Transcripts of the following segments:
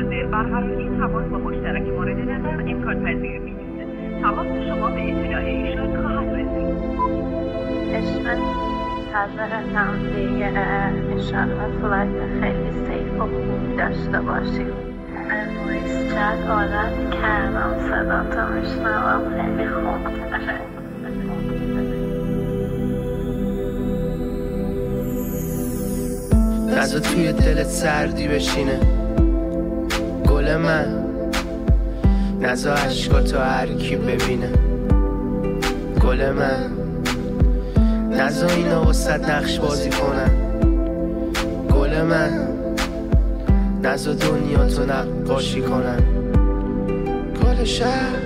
منزل برقراری تماس با مشترک مورد نظر امکان پذیر می‌دونه. تماس شما به اطلاع ایشان خواهد رسید. عشق منتظرتم دیگه. انشالله فلایت خیلی سیف و خوب داشته باشیم. امروز چند عادت کردم صدا تا میشنوم خیلی خوب. نزا توی دلت سردی بشینه گل من، نزا عشقاتو هر کی ببینه گل من، نزا اینا وسط نقش بازی کنن گل من، نزا دنیاتو نقاشی کنن گل شهر.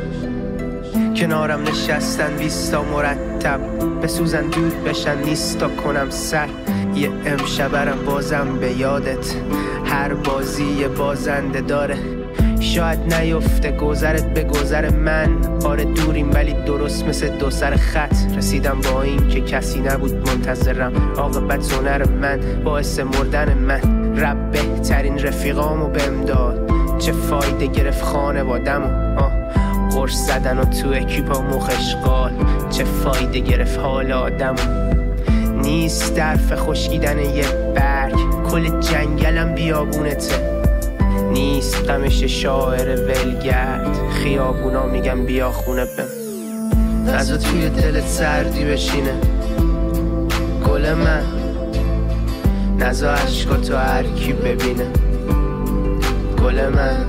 کنارم نشستن 20 تا مرتب بسوزن دود بشن نیستا کنم سر. یه امشبرم بازم به یادت، هر بازی یه بازنده داره. شاید نیفته گذرت به گذر من، آره دوریم ولی درست مثل دو سر خط. رسیدم با این که کسی نبود منتظرم، عاقبت هنر من باعث مردن من. رب بهترین رفیقامو بهم داد، چه فایده گرفت خانوادمو قرص زدن و تو اکیپا مخشقال، چه فایده گرفت حال آدمو. نیست درف خشکیدن یه برگ، کل جنگلم بیابونته. نیست غمش شاعر ولگرد، خیابونا میگم بیا خونه بم. نزا توی دلت سردی بشینه گل من، نزا عشقاتو هر کی ببینه گل من،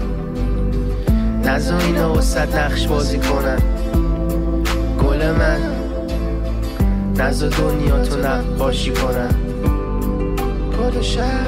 نزا اینا وسط نقش بازی کنن گل من، نزا دنیاتو نقاشی کنن گل شهر.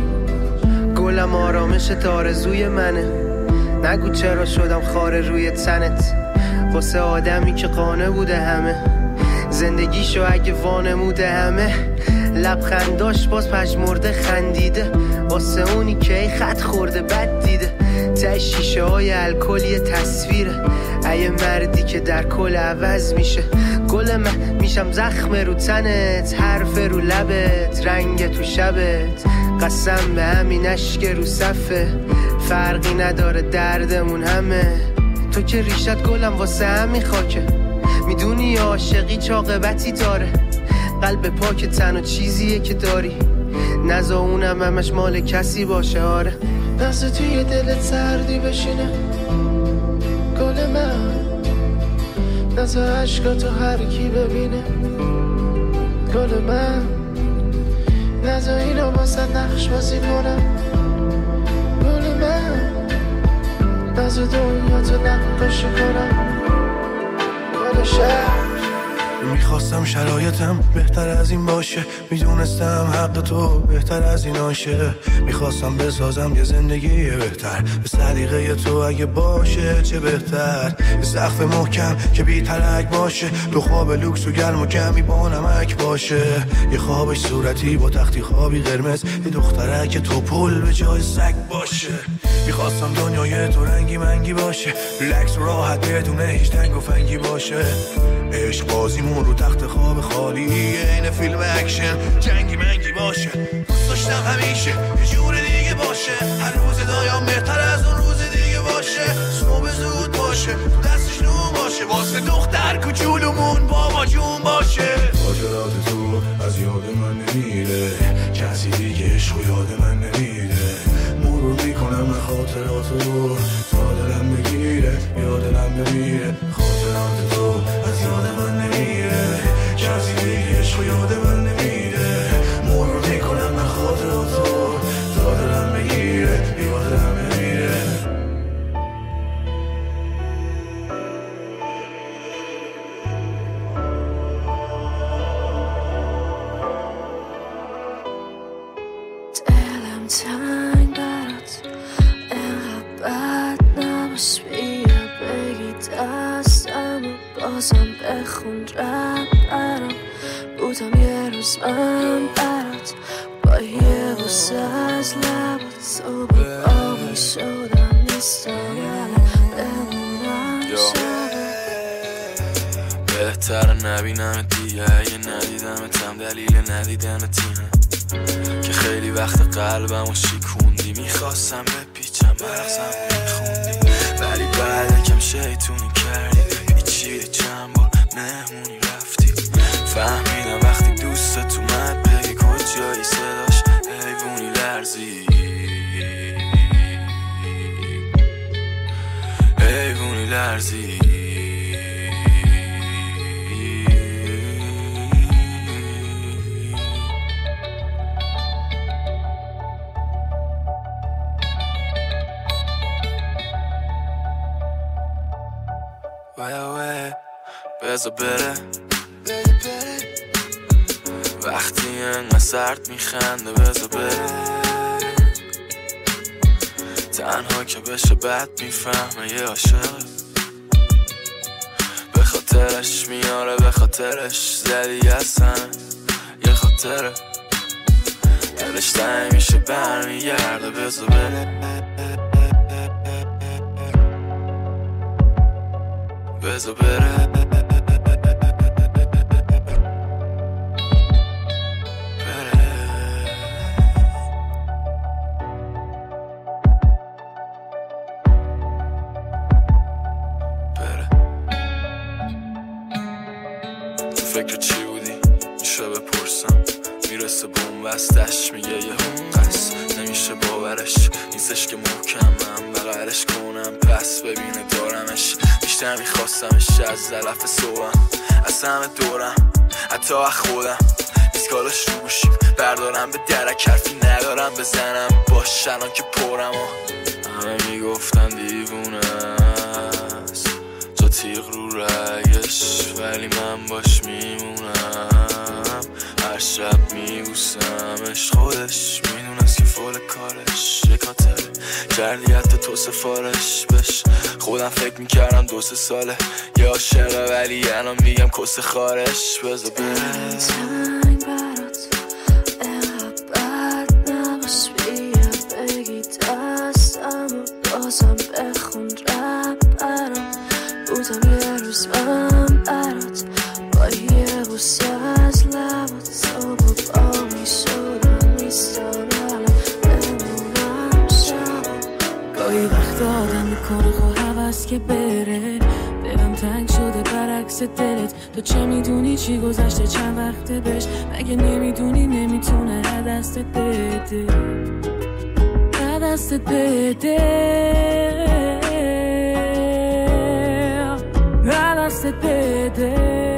گلم آرامشت آرزوی منه، نگو چرا شدم خاره روی تنت. واسه آدمی که قانه بوده همه، زندگیشو اگه وانموده همه. لبخنداش باز پژمرده خندیده، واسه اونی که ای خط خورده بد دیده. ته شیشه های الکلی تصویره، ای مردی که در کل عوض میشه گل من. میشم زخم رو تنت، حرف رو لبت، رنگ تو شبت. قسم به همین اشک رو صفه، فرقی نداره دردمون همه. تو که ریشت گلم واسه همین خاکه، میدونی عاشقی چه عاقبتی داره. قلب پاک تنها چیزیه که داری، نزا اونم همش مال کسی باشه. آره نزا توی دلت سردی بشینه گل من، نزا عشقاتو هر کی ببینه گل من، نزا اینا واسه نقش بازی کنم گل من، نزا دنیاتو نقاشی کنم گل شهر. میخواستم شرایطم بهتر از این باشه، میدونستم حق تو بهتر از این آشه. میخواستم بسازم یه زندگی بهتر، به صدیقه تو اگه باشه چه بهتر. یه سقف محکم که بی ترک باشه، دو خواب لوکس و گرم و کمی با نمک باشه. یه خوابش صورتی با تختی خوابی قرمز، یه دخترک تو پل به جای سگ باشه. میخواستم دنیای تو رنگی منگی باشه، ریلکس و راحت بدون هیچ تنگ و فنگی باشه. عشق بازیمون رو تخت خواب خالی، این فیلم اکشن جنگی منگی باشه. دوست داشتم همیشه یه جور دیگه باشه، هر روز دایم بهتر از اون روز دیگه باشه. صبح زود باشه، تو دستش نون باشه، واسه دختر کوچولومون بابا جون باشه. خاطرات تو از یاد من نمیره، کسی دیگه عشق یاد من نمیره. مرور میکنم من خاطراتو تا دلم بگیره یا دلم بمیره. خاطرات تو از یاد من نمیره، کسی دیگه عشق یاد من نمیره. مرور میکنم من خاطراتو تا دلم بگیره یا دلم بمیره. دلم تنگ برات انقدر بد نباش، بیا بگی دستم و بازم بخون رب برام. بودم یه روز من برات با یه بوسه از لبات، صبح با میشدم نیستم بمونم شبه. بهتر نبینم دیگه، اگه ندیدمتم دلیل ندیدنت اینه که خیلی وقت قلبم و شیکوندی. میخواستم بپیچم مغزمو میخوندی، ولی بعد کم شیطونی کردی، پیچیده چند بار مهمونی رفتی. فهمیدم وقتی دوستت اومد بگی کجایی صداش حیوونی لرزی، حیوونی لرزی. بذار بره وقتی انقدر سرد میخنده، بذار بره تنها که بشه بعد میفهمه یه عاشقه، به خاطرش میاره به خاطرش زدی اصلا یه خاطره، دلش تنگ میشه برمیگرده، بذار بره بذار بره فکر چی بودی؟ میشه بپرسم، میرسه بومبستش میگه یه حقست، نمیشه باورش نیستش که محکمم بغلش کنم پس ببینه دارمش، بیشتر میخواستمش از ظرف صبحم، از همه دورم حتی از خودم، میسکالش رو گوشیم بردارم به درک، حرفی ندارم بزنم باش الان که پرم و همه میگفتن دیوونه است تا تیغ رو رگش، ولی من باش میمونم هر شب میبوسمش، خودش میدونست که فول کارش یه خاطره کردی حتی تو سفارش بش، خودم فکر میکردم 2-3 ساله یه عاشقه ولی الان میگم کس خارش، بذار بره زنگ برات اینقدر بد نباش بیا بگی دستم و بازم بخون رب برام، بودم یه روز من برات با یه بوسه از لبات، صبح با میشدم نیستم الان بمونم شب، گاهی وقت آدم میکنه خواه حوض که بره، دلم تنگ شده برعکس دلت، تو چه میدونی چی گذشته چند وقته بهش، مگه نمیدونی نمیتونه دستت بده، دستت بده، دستت بده،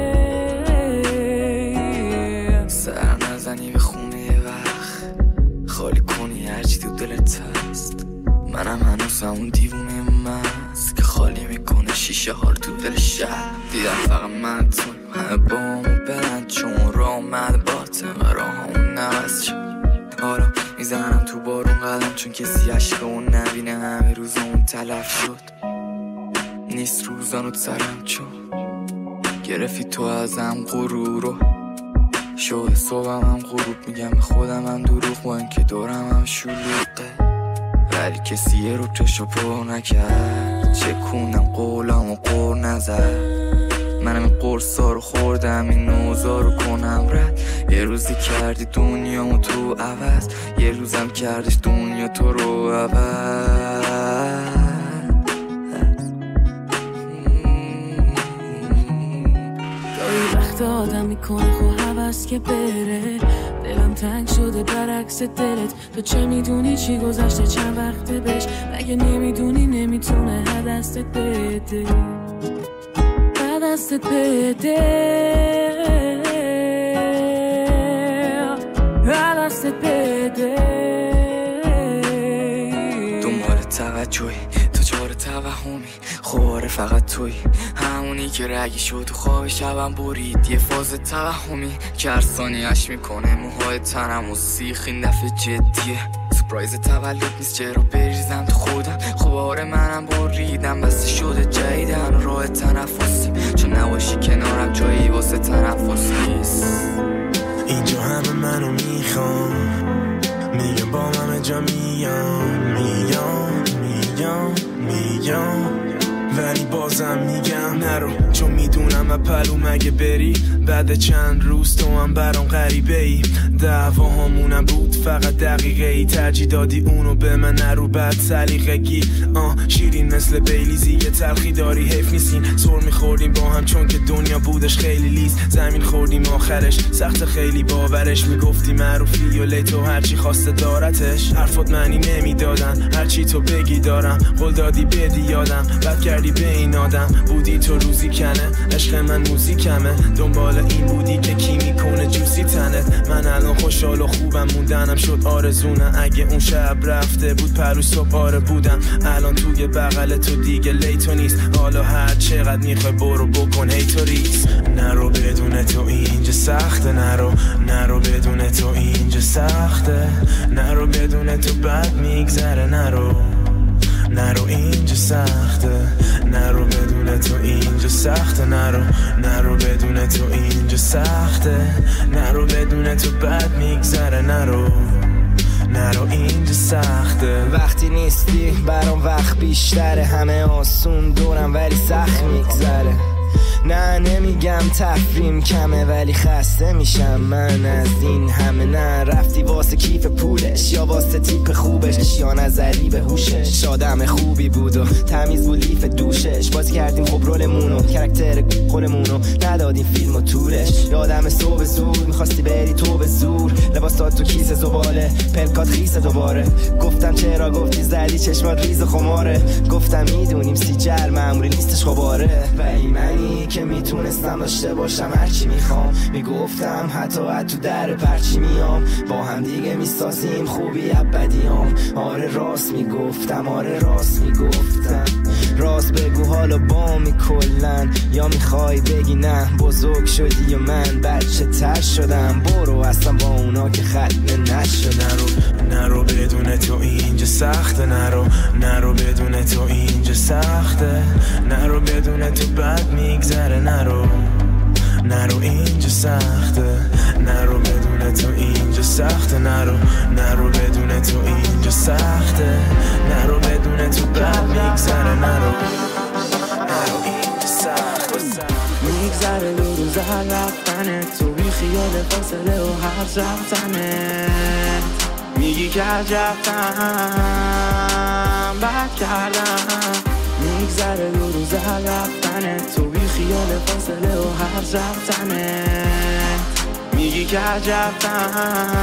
سر نزنی به خونه یه وقت خالی کنی هرچی تو دلت هست، منم هنوز همون دیوونه مست که خالی میکنه شیشه ها رو تو دل شهر، دیدم فقط من تو همه بامو برن چون راه اومد باطن راه همون نوست شد، حالا میزنم تو بارون قدم چون کسی عشق اون نبینه، همه روز اون تلف شد نیست روزانو سرم چون گرفتی تو ازم غرورو، شده صبحم هم غروب میگم به خودم هم دروغ با این که دورم هم شلوغه، ولی کسی یه رو چشو پر نکرد، چه کنم قولم و قور نزد، منم این قرصا رو خوردم این نوزا رو کنم رد، یه روزی کردی دنیامو تو عوض، یه روزم کردش دنیا تو رو عوض، آدم میکنه خو حوض که بره، دلم تنگ شده برعکس دلت، تو چه میدونی چی گذشته چند وقته بهش، مگه نمیدونی نمیتونه دستت بده، دستت بده، دستت بده، دنبال توجهی تو جار توهمی، خواره فقط توی همونی که رگی شد تو خواب شبم برید، یه فاز توهمی که هر ثانیه‌اش میکنه موهای تنم و سیخ، این دفعه جدیه سپرایز تولد نیست چرا بریزم تو خودم، خب آره منم بریدم بسته شده جدیدن راه تنفسی، چون نباشی کنارم جایی واسه تنفس نیست، اینجا همه منو میخوام میگم با همه جا میام ولی بازم میگم نرو، چون میدونم از پلو مگه بری، بعد چند روز تو هم برام غریبه ای. دعوا همونم بود فقط دقیقه ای، ترجیح دادی اونو به من نرو بعد سلیقگی. شیرین مثل بیلیزی یه تلخی داری، حیف نیستین سر میخوردیم با هم چون که دنیا بودش خیلی لیز. زمین خوردیم آخرش سخت خیلی باورش، میگفتی معروفی و لیتو هرچی خواسته دارتش. حرفات معنی نمیدادن هرچی تو بگی دارم، قول دادی بدی یادم، بد کردی به این آدم. بودی تو روزی کنه عشق من موزیکمه، دنبال این بودی که کی میکنه جوسی تنت. من الان خوشحال و خوبم موندنم شد آرزونه، اگه اون شب رفته بود پرو صبح آره بودم. الان توی بغل تو دیگه لیتو نیست، حالا هر چقدر میخوای برو بکن هیتوریز. نرو بدون تو اینجا سخته، نرو بدون تو اینجا سخته، نرو بدون تو بد میگذره، نرو اینجا سخته، نرو بدون تو اینجا سخته، نرو بدون تو اینجا سخته، نرو بدون تو بد میگذره، نرو اینجا سخته. وقتی نیستی برام وقت بیشتره، همه آسون دورم ولی سخت میگذره. نه نمیگم تفریم کمه ولی خسته میشم من از این همه. نه رفتی واسه کیف پولش یا واسه تیپ خوبش، یا نظری به هوشش. آدم خوبی بود و تمیز بود لیف دوشش، بازی کردیم خب رولمونو کرکتر خودمونو، ندادیم فیلم و طولش. یادم صبح زود میخواستی بری تو به زور، لباس داد تو کیسه زباله پلکات خیسه دوباره. گفتم چرا گفتی زدی چشمات ریز خماره، گفتم میدونیم سیجل معمولی نیستش خباره. ولی منی که میتونستم داشته باشم هرچی میخوام، میگفتم حتی تو در پرچی میام، با هم دیگه میسازیم خوبی ابدیام. آره راست میگفتم، آره راست میگفتم، راست بگو حالا با می کلن، یا میخوای بگی نه بزرگ شدی و من بچه تر شدم. برو اصلا با اونا که ختمه نشدن. نرو بدون تو اینجا سخته، نرو بدون تو اینجا سخته، نرو بدون تو بد میگذره، نرو اینجا سخته، نرو بدون تو اینجا سخته، نرو بدون تو اینجا سخته، نرو بدون تو بد میگذره، نرو اینجا سخته. میگذره دو روز هر رفتنه، تو بی خیال فاصله و هر رفتنه. میگی که رفتم بد کردم. میگذره دو روز هر رفتنه، تو بی خیال فاصله و هر رفتنه. میگی که رفتم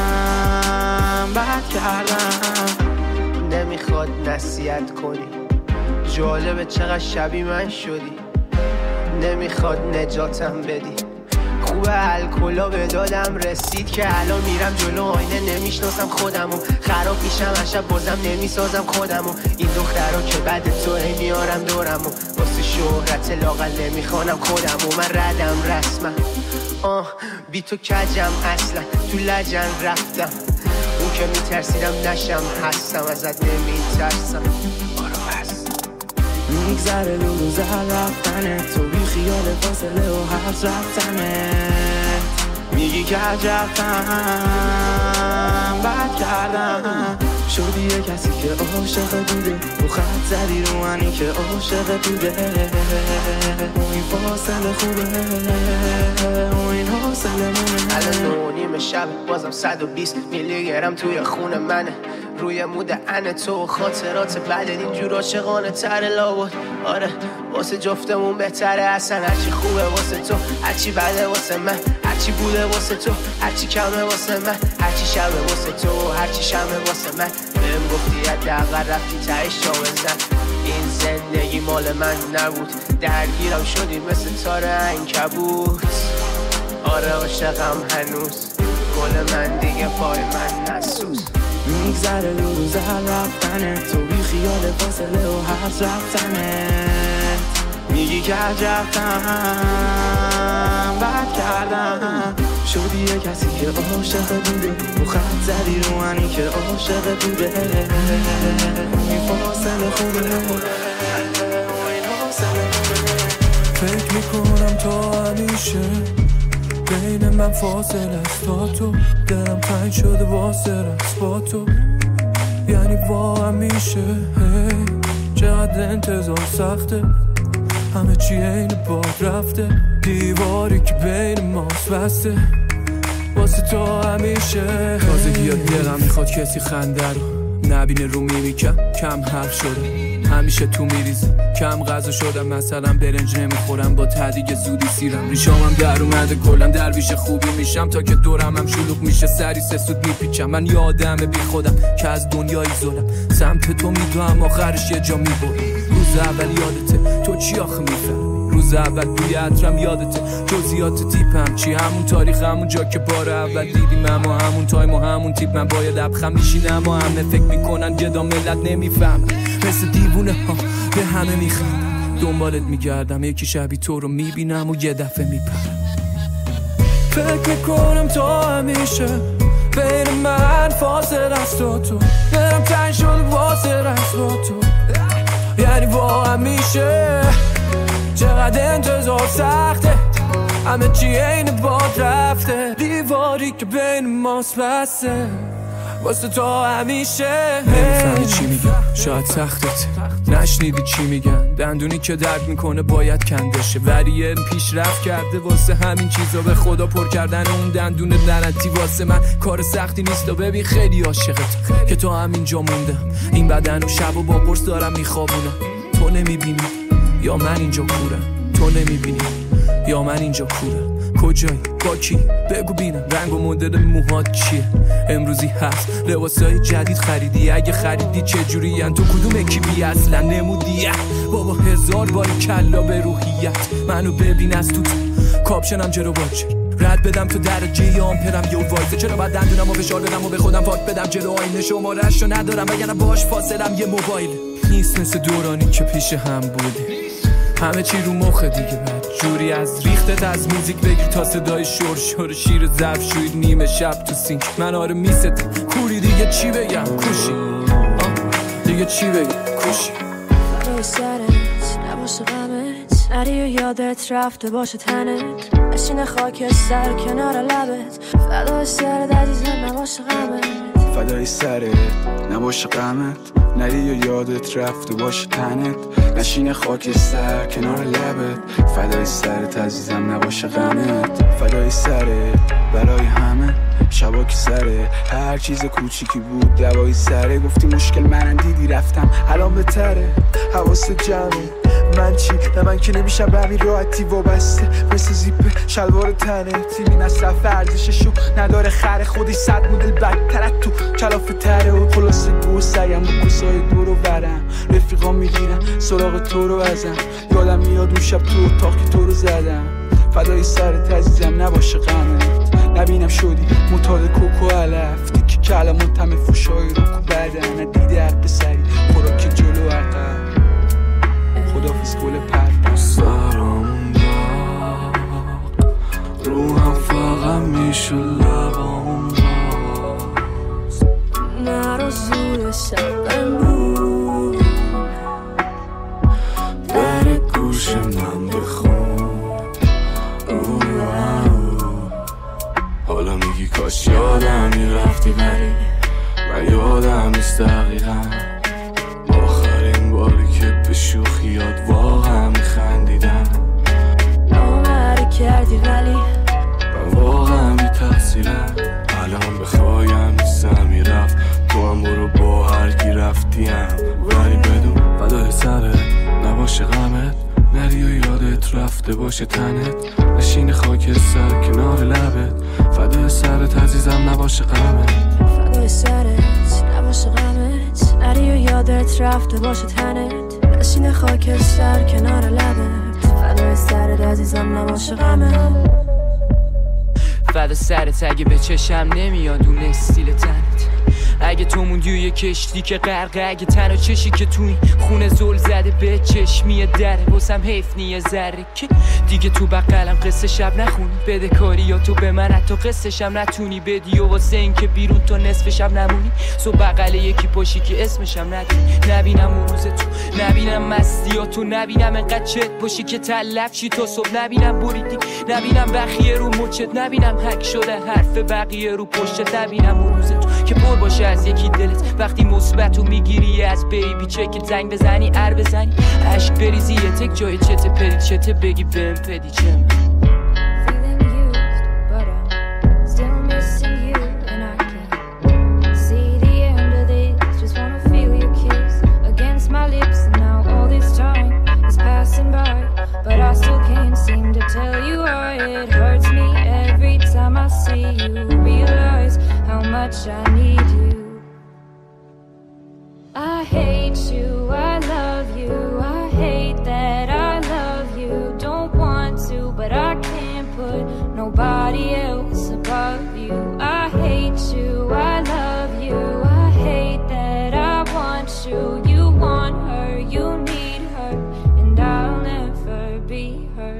بد کردم. نمیخواد نصیحت کنی، جالبه چقدر شبیه من شدی. نمیخواد نجاتم بدی، خوبه الکلا به دادم رسید که الان میرم جلو آینه نمیشناسم خودمو. خراب میشم هر شب بازم نمیسازم خودمو. این دخترها که بعد تو میارم دورمو، واسه شهرت لاغل نمیخوانم خودمو. من ردم رسما بی تو کجم اصلا، تو لجن رفتم. اون که میترسیدم نشم هستم، ازت نمیترسم. میگذره دو روز هر رفتنه، تو بی خیال فاصله و هر رفتنه. میگی که رفتم بد کردم. شدی یه کسی که عاشق بوده، رو خط زدی رو منی که عاشق بوده. این فاصله خوبه، این حاصله مونه. الان 9:30 شب بازم 120 میلی گرم توی خون منه. روی مود انه تو خاطرات بعد اینجور عاشقانه تر لابد. آره واسه جفتمون بهتره اصلا، هرچی خوبه واسه تو هرچی بده واسه من، هرچی بوده واسه تو هرچی کمه واسه من، هرچی شبه واسه تو هرچی شمه واسه من. بهم گفتی حداقل رفتی تهش جا بزن. این زندگی مال من نبود، درگیرم شدی مثل تار عنکبوت. آره عاشقم هنوز، گل من دیگه پای من نسوز. میگذره دو روز هر رفتنه، تو بی خیال فاصله و هر رفتنه. میگی که رفتم بد کردم. شدی یه کسی که عاشق بوده، رو خط زدی رو منی که عاشق بوده. این فاصله خوبه، این حاصله خوبه. فکر میکنم تا همیشه بین من فاصله است تا تو، دلم تنگ شده واسه رست با تو. یعنی واقعا میشه چقدر انتظار سخته، همه چی این باد رفته، دیواری که بین ماست بسته واسه تو همیشه. تازگی ها دلم میخواد کسی خنده رو نبینه رو میمیکم، کم حرف شده همیشه تو میریزم، کم غذا شدم مثلا برنج نمیخورم با تدیگ زودی سیرم، ریشامم در اومده کلن درویش خوبی میشم تا که دورم هم شلوغ میشه سری سه سود میپیچم. من یه آدم بی خودم که از دنیای ظلم سمت تو میدوام آخرش یه جا میبرم. روز اول یادته تو چی آخه میفهمی، روز اول بوی عطرم یادته، جزئیات تیپم چی، همون تاریخ همون جا که بار اول دیدیم، اما همون تایم و همون تیپ. من باید ابخم میشینم و همه فکر میکنن گدا ملت نمیفهم، مثل دیوونه ها به همه میخندم، دنبالت میگردم یکی شبیه تو رو میبینم و یه دفعه میپرم. فکر میکنم تا همیشه بین من فاصله است تو برم تنگ شد واسه رست با تو، یعنی با همیشه چقدر انتظار سخته، همه چی این باد رفته، دیواری که بین ماست بسته واسه تو همیشه. نمیفهمی چی میگن شاید سختت نشنیدی چی میگن، دندونی که درد میکنه باید کندشه، ولی پیشرفت کرده واسه همین چیزا به خدا پر کردن اون دندون لعنتی واسه من کار سختی نیست و ببین خیلی عاشقت که تو همینجا موندم، این بدن و شب و با قرص دارم میخوابونم، تو نمیبینی یا من اینجا کورم، تو نمیبینی یا من اینجا کورم، کجایی با کی بگو بینم، رنگ و مدل موهات چیه، امروزی هست لباسای جدید خریدی، اگه خریدی چجوری ان، تو کدوم اکیپی اصلا نمودی بابا، هزار بار کلا به روحیت منو ببین از تو کاپشنم جلو واچر رد بدم تو درجه یا آمپرم یه وایزه، چرا باید دندونم و فشار بدم و به خودم پاک بدم جلو آینه، شماره‌شو ندارم وگرنه باش فاصلم یه موبایل نیست، مثل دورانی که پیش هم بودی همه چی رو مخه دیگه، بعد جوری از ریختت از موزیک بگیر تا صدای شور شیر ظرفشویی نیمه شب تو سینک، من آره میستم کوری دیگه چی بگم کوشی دیگه چی بگم کوشی، فدای سرت نباشه غمت، نری و یادت رفته باشه تنت، نشینه خاک سر کنار لبت، فدای سرت عزیزم نباشه غمت، فدای سرت نباشه غمت، نری و یادت رفته باشه تنت، نشینه خاک سر کنار لبت، فدای سرت عزیزم نباشه غمت، فدای سرت برای همه شبا که سره، هر چیز کوچیکی بود دوایی سره، گفتی مشکل منم دیدی رفتم الان بهتره، حواست جمعه من چی؟ نه من که نمیشم به همین راحتی وابسته، مثل زیپ شلوار تنه تیمی مصرف ارزششو نداره، خره خودی 100 مدل بدتر از تو کلافه تره، و خلاصه گو سعیم و کسای دور و برم، رفیقام میگیرن سراغ تو رو ازم، یادم میاد اون شب تو اتاق که تو رو زدم، فدای سرت عزیزم نباشه غمت، نبینم شدی متاد کوکو علف، دیگه کلمات همه فوشای رو کو بدن، ندیده حق سری خوراک جلو عقب، خدافز گل پر سرم داغ روحم فقط میشه لبام باز، نرو زور شبمون در گوش من بخون، حالا میگی کاش یادم میرفتی ولی من یادم نیست دقیقا، آخرین باری که به شوخیات واقعا میخندیدم، نامره کردی ولی من واقعا بی تقصیرم، الان بخوایم نیستم میرفت، تو هم برو با هر کی رفتیم، ولی بدون فدای سرت نباشه غمت، نری و یادت رفته باشه تنت، نشین خاک سر کنار لبت، فدای سرت عزیزم نباشه غمت، فدای سرت نباشه غمت، نری و یادت رفته باشه تنت، نشین خاک سر کنار لبت، فدای سرت عزیزم نباشه غمت، فدا سرت اگه به چشم نمیاد اون استیل تنت، اگه تو موندی و یه کشتی که غرقه، اگه تنها چشی که تو این خونه زل زده به چشمی دره، واسم حیف نیه ذره که دیگه تو بقلم قصه شب نخونی، بده کاری یا تو به من حتی قصه شب نتونی بدی، و واسه این که بیرون تو نصف شب نمونی، سو بقل یکی پاشی که اسمشم ندونی، نبینم اون روز تو، نبینم مستیاتو، نبینم انقدر چت باشی که تلف چی تو صبح، نبینم بریدی، نبینم بخیه رو مچت، نبینم حک شده حرف بقیه رو پشتت، نبینم اون روز تو که پر باشه از یکی دلت. وقتی مثبتو میگیری از بیبی چک زنگ بزنی ار بزنی عشق بریزی یه تک جای چته پدی چته بگی بهم پدی چم. But I still can't seem to tell you why it hurts me every time I see you. Realize how much I need you. I hate you, I love you. I hate that I love you. Don't want to, but I can't put nobody else above you. I hate you, I love you. I hate that I want you. You want her, you need her, and I'll never be her.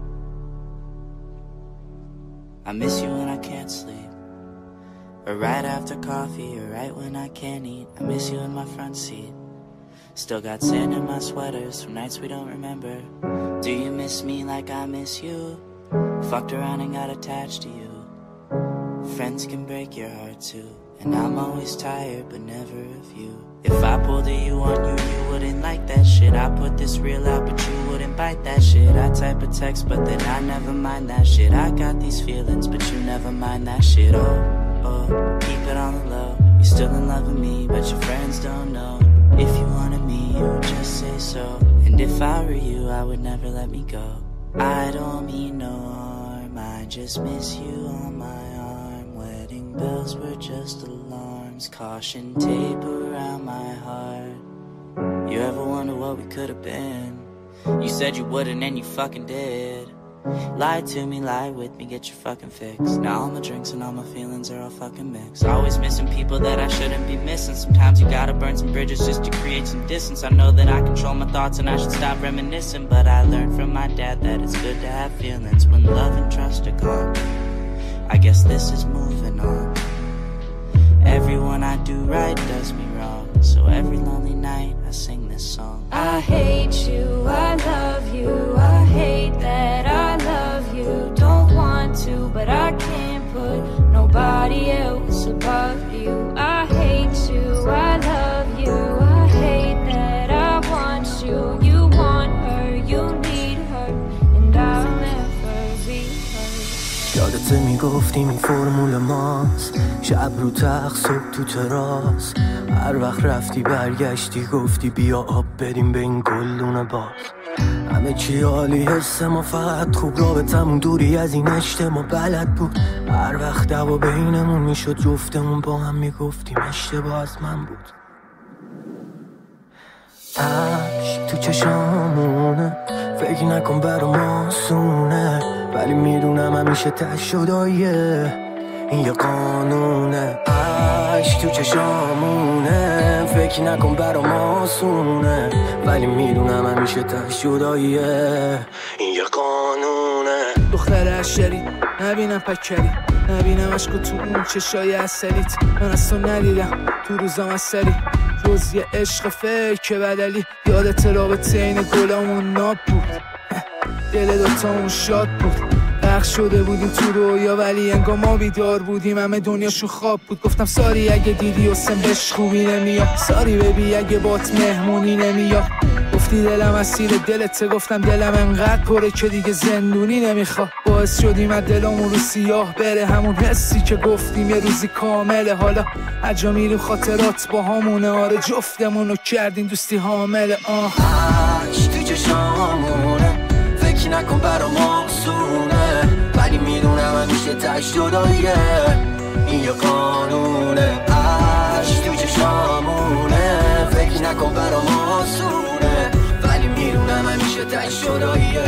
I miss you when I can't sleep, or right after coffee, or right when I can't eat. I miss you in my front seat. Still got sand in my sweaters from nights we don't remember. Do you miss me like I miss you? Fucked around and got attached to you. Friends can break your heart too, and I'm always tired but never of you. If I pulled a you on you, you wouldn't like that shit. I put this real out but you wouldn't bite that shit. I type a text but then I never mind that shit. I got these feelings but you never mind that shit. Oh, oh, keep it on the low. You still in love with me but your friends don't know. If you wanted me, you would just say so. And if I were you, I would never let me go. I don't mean no harm, I just miss you on my arm. Wedding bells were just alarms, caution tape around my heart. You ever wonder what we could have been? You said you wouldn't and you fucking did. Lie to me, lie with me, get your fucking fix. Now all my drinks and all my feelings are all fucking mixed. Always missing people that I shouldn't be missing. Sometimes you gotta burn some bridges just to create some distance. I know that I control my thoughts and I should stop reminiscing, but I learned from my dad that it's good to have feelings when love and trust are gone. I guess this is moving on. Everyone I do right does me wrong, so every lonely night I sing this song. I hate you, I love you. I hate that I love you. Don't want to, but I can't put nobody else above you. I hate you, I love you. I hate that I want you. You want her, you need her, and I'll never be her. یادت میگفتیم این فرمول ماست، شب رو تخت صبح تو تراس. هر وقت رفتی برگشتی گفتی بیا آب بریم به این گلدون باز. همه چی عالی حس ما فقط خوب، رابطمون دوری از این اجتماع بلد بود. هر وقت دعوا بینمون میشد جفتمون با هم میگفتیم اشتباه از من بود. عشق تو چشامونه، فکر نکن برام آسونه، ولی میدونم همیشه ته شداییه، این یه قانونه. عشق تو چشامونه، فکر نکن برام آسونه، ولی میدونم همیشه ته شداییه، این یه قانونه. دختر عشری نبینم پکری، نبینم عشق تو اون چشای اصلیت. من از تو ندیدم تو روزام اصلی، جز یه عشق فکر بدلی. یادت رابطه این گلامون ناب بود، دل دوتامون شاد بود. غرق شده بودیم تو رویا ولی انگار ما بیدار بودیم، همه دنیاشو خواب بود. گفتم ساری اگه دیدی حسن بهش خوبی نمیاد، ساری ببی اگه بات مهمونی نمیاد. گفتی دلم اسیر دلته، گفتم دلم انقدر پره که دیگه زندونی نمیخواد. باعث شدیم از دلمون رو سیاه بره همون حسی که گفتیم یه روزی کامله. حالا اجا میریم خاطرات با همونه، آره جفتمونو کردیم دوستی حامله. عشق تو چشامونه، فکر نکن برام آسونه، ولی میدونم همیشه تش جداییه، این یه قانونه. عشق تو چشامونه، فکر نکن برام آسونه، ولی میدونم همیشه تش جداییه.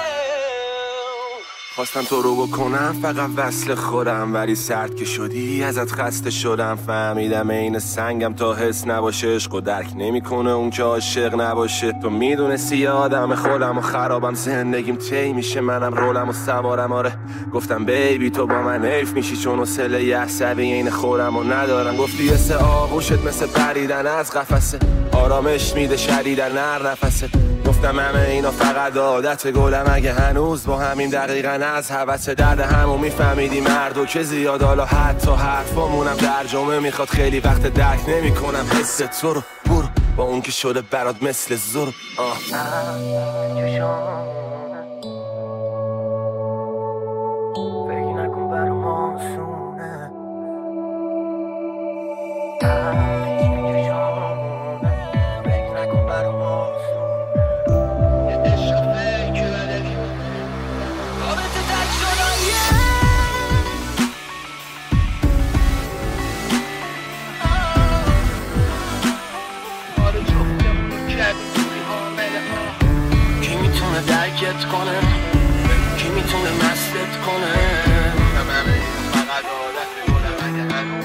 خواستم تو رو بکنم فقط وصل خودم، ولی سرد که شدی ازت خسته شدم. فهمیدم این سنگم تا حس نباشه، عشق و درک نمیکنه اون که عاشق نباشه. تو میدونستی یه آدم خودم و خرابم، زندگیم طی میشه منم رولم و سوارم. آره گفتم بیبی تو با من حیف میشی، چون حوصله یه عصبی این خودم و ندارم. گفتی مثل آغوشت مثل پریدن از قفسه، آرامش میده شدیدن هر نفسه. گفتم همه اینا فقط عادت گلم. اگه هنوز با همین دقیقاً از حوث درد همو میفهمیدی مردو که زیاد، حالا حتی حرفامونم ترجمه میخواد، خیلی وقت درک نمیکنم حس تو رو. برو با اون که شده برات مثل زور. فکر نکن برام آسونه، فکر نکن برام آسونه، یه عشق فکر بدی رابطه تک شدن. آره جفتمونو کردیم توی حامله ها. کی میتونه درکت کنه، کی میتونه مستت کنه. همه فقط عادت گلم اگه هنوز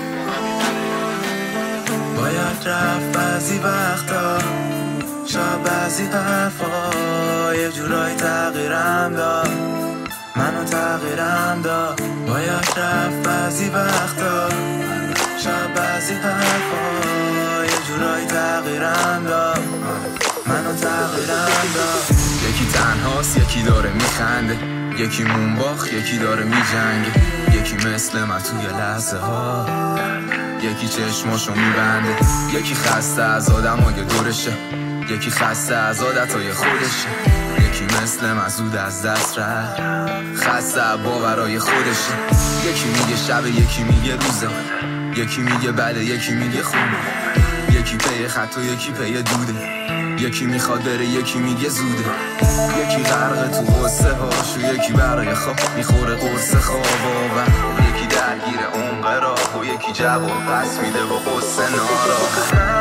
باید رفت بعضی وقتا، شاید بعضی حرفا یه جورایی تغییرم داد، منو تغییرم داد. باید رفت بعضی وقتا، شاید بعضی حرفا یه جورایی تغییرم داد، منو تغییرم داد. یکی تنهاست، یکی داره میخنده، یکی مونباخ، یکی داره میجنگه، یکی مثل من توی لحظه ها، یکی چشماشو میبنده، یکی خسته از آدمای دورشه، یکی خسته از عادتای خودشه، یکی مثل من زود از دست رفت، خسته باورای خودشه. یکی میگه شب، یکی میگه روزه، یکی میگه بده، یکی میگه خوبه، یکی پی خط و یکی پی دوده، یکی میخواد بره، یکی میگه زوده، یکی غرق تو غصه هاش و یکی برای خواب میخوره قرص خواب و یکی درگیر عمق راه و یکی جواب پس میده و غصه ناراه.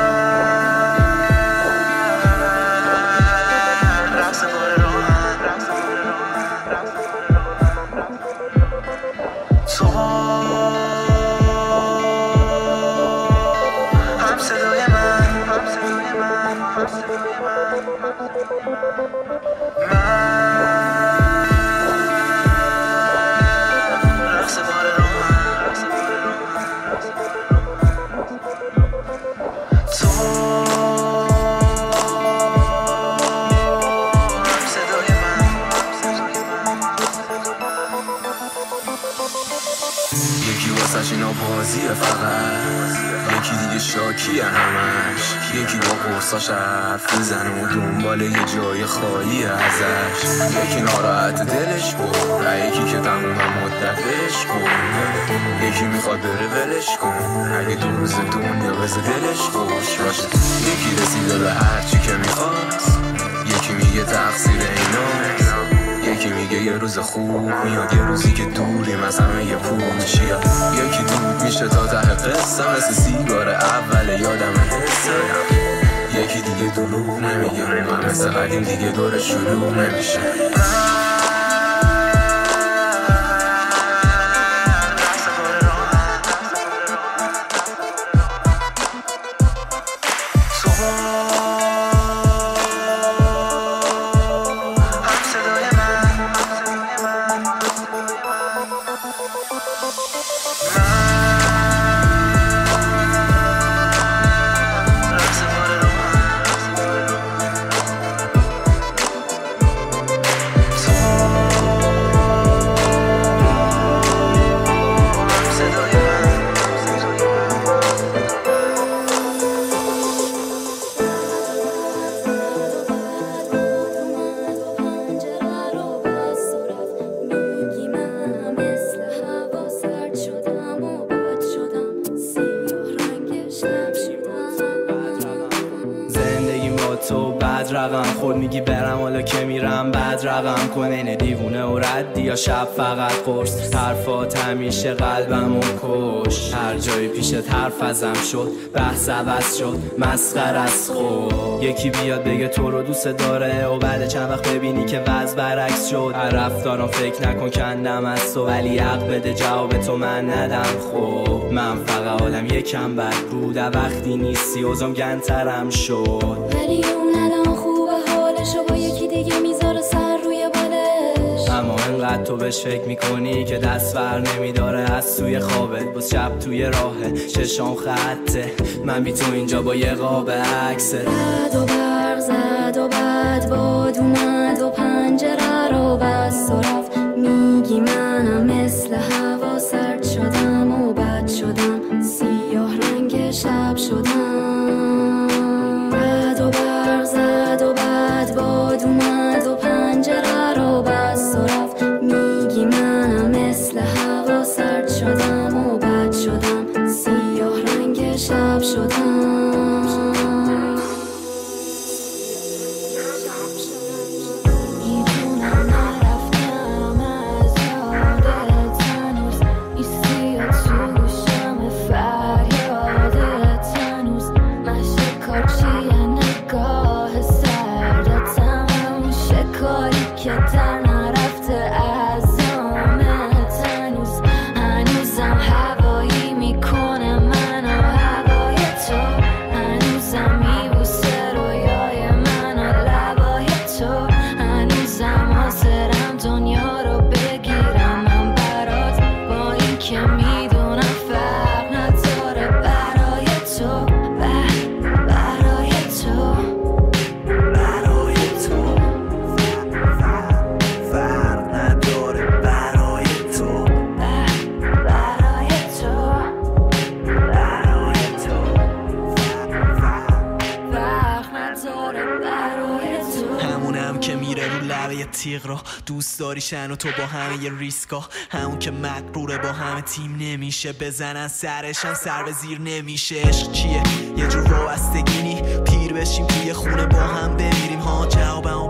اینا بازیه فقط، یکی دیگه شاکیه همش، یکی با قرصاش حرف میزنه و دنبال یه جای خالیه ازش، یکی ناراحت دلش بود و یکی که تموم مدتش بود، یکی میخواد بره ولش کن اگه دو روز دنیا بزه دلش خوش باشه، یکی رسیده به هرچی که میخواست، یکی میگه تقصیر ایناست، یکی میگه یه روز خوب میاد، یه روزی که دوری مثلا یه پوچی، یکی دود میشه تا ته قصه مثل سیگار اول یادم حسه، یکی دیگه دروغ نمیگه من مثل قدیم دیگه دور شروع نمیشه. خود میگی برم حالا که میرم بعد رقم کنه، اینه دیوونه و ردی یا شب فقط قرص، حرفات همیشه قلبمو کش، هر جایی پیشت حرف ازم شد بحث عوض شد مسخر از خود، یکی بیاد بگه تو رو دوست داره و بعد چند وقت ببینی که وضع برعکس شد، هر رفتارم فکر نکن کندم از تو ولی حق بده جواب تو من ندم. خب من فقط آدم یکم بد بود وقتی نیستی اوزم گنترم شد، ولی اون الان خوبه حالشو با یکی دیگه میذاره سر روی بالش، اما انقدر تو بهش فکر میکنی که دست بر نمیداره از توی خوابت، بس شب توی راهه چشام خطه من بی تو اینجا با یه قاب عکسه، زد و برق زد و بعد باد اومد و پنجره رو بست و رفت. میگی منم مثل هوا سرد شدم و بد شدم، سیاه رنگ شب شدم. رد و برق زد و بعد باد اومد و پنجره رو بست و رفت. میگی منم مثل هوا سرد شدم و بد شدم، سیاه رنگ شب شدم. دوست داریشن و تو با همه یه ریسکا، همون که مقروره با همه تیم نمیشه، بزنن سرشن سر به زیر نمیشه. عشق چیه؟ یه جور وابستگی، پیر بشیم توی خونه با هم بمیریم ها. جوابمو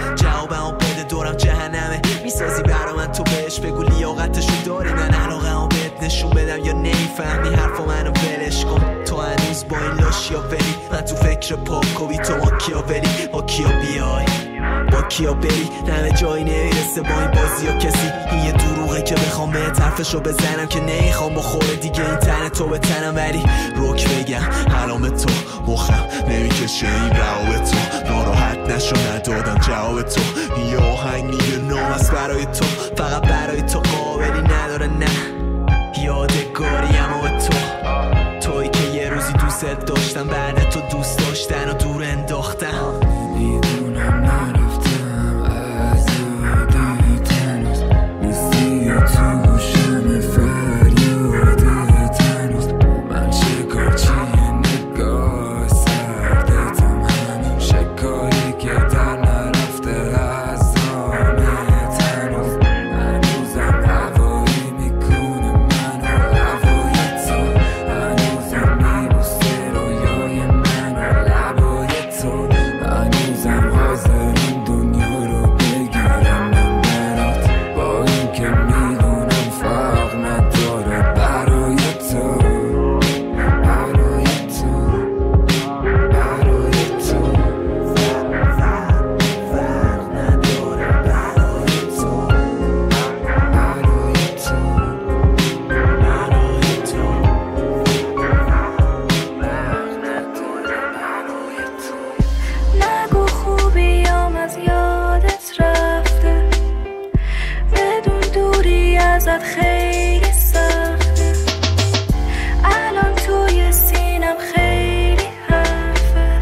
بده دورم جهنمه میسازی برا من، تو بهش بگو لیاقتشو داری، من علاقمو بهت نشون بدم یا نمیفهمی حرفا منو ولش کن. تو هنوز با این لاشیا ولی من تو فکر پاکوی، تو ما کیا ولی با کیا بیای با کیا بری، نمه جایی نمیرسه با این بازی ها کسی. این یه دروغه که بخوام به طرفشو بزنم که نمیخوام بخوره دیگه این تن تو به تنم، ولی روک بگم الان به تو مخم نمیکشه این رواب تو. ناراحت نشو ندادم جواب تو، این یه آهنگ میگه نام است برای تو، فقط برای تو قابلی نداره نه یادگاریم و تو. توی که یه روزی دوست داشتم بعد تو دوست داشتن و دور انداختم. میدونم نرفتم از یادت هنوز، نیستی تو گوشم فریادت هنوز. من شکار چیه نگاه سردتم همون شکاری که در نرفته از آمت هنوز. هنوزم هوایی میکنه منو هوای تو، هنوزم میبوسه رویای منو لبای تو، هنوزم حاضرم دنیا رو بگیرم من برات، با این که میدونم فرق نداره برای تو، برای تو، برای تو، فرق نداره برای تو، برای تو، برای تو، نگو خوبیام از یادت رفته، بدون دوری ازت خیلی سخته. الان توی سینم خیلی حرفه،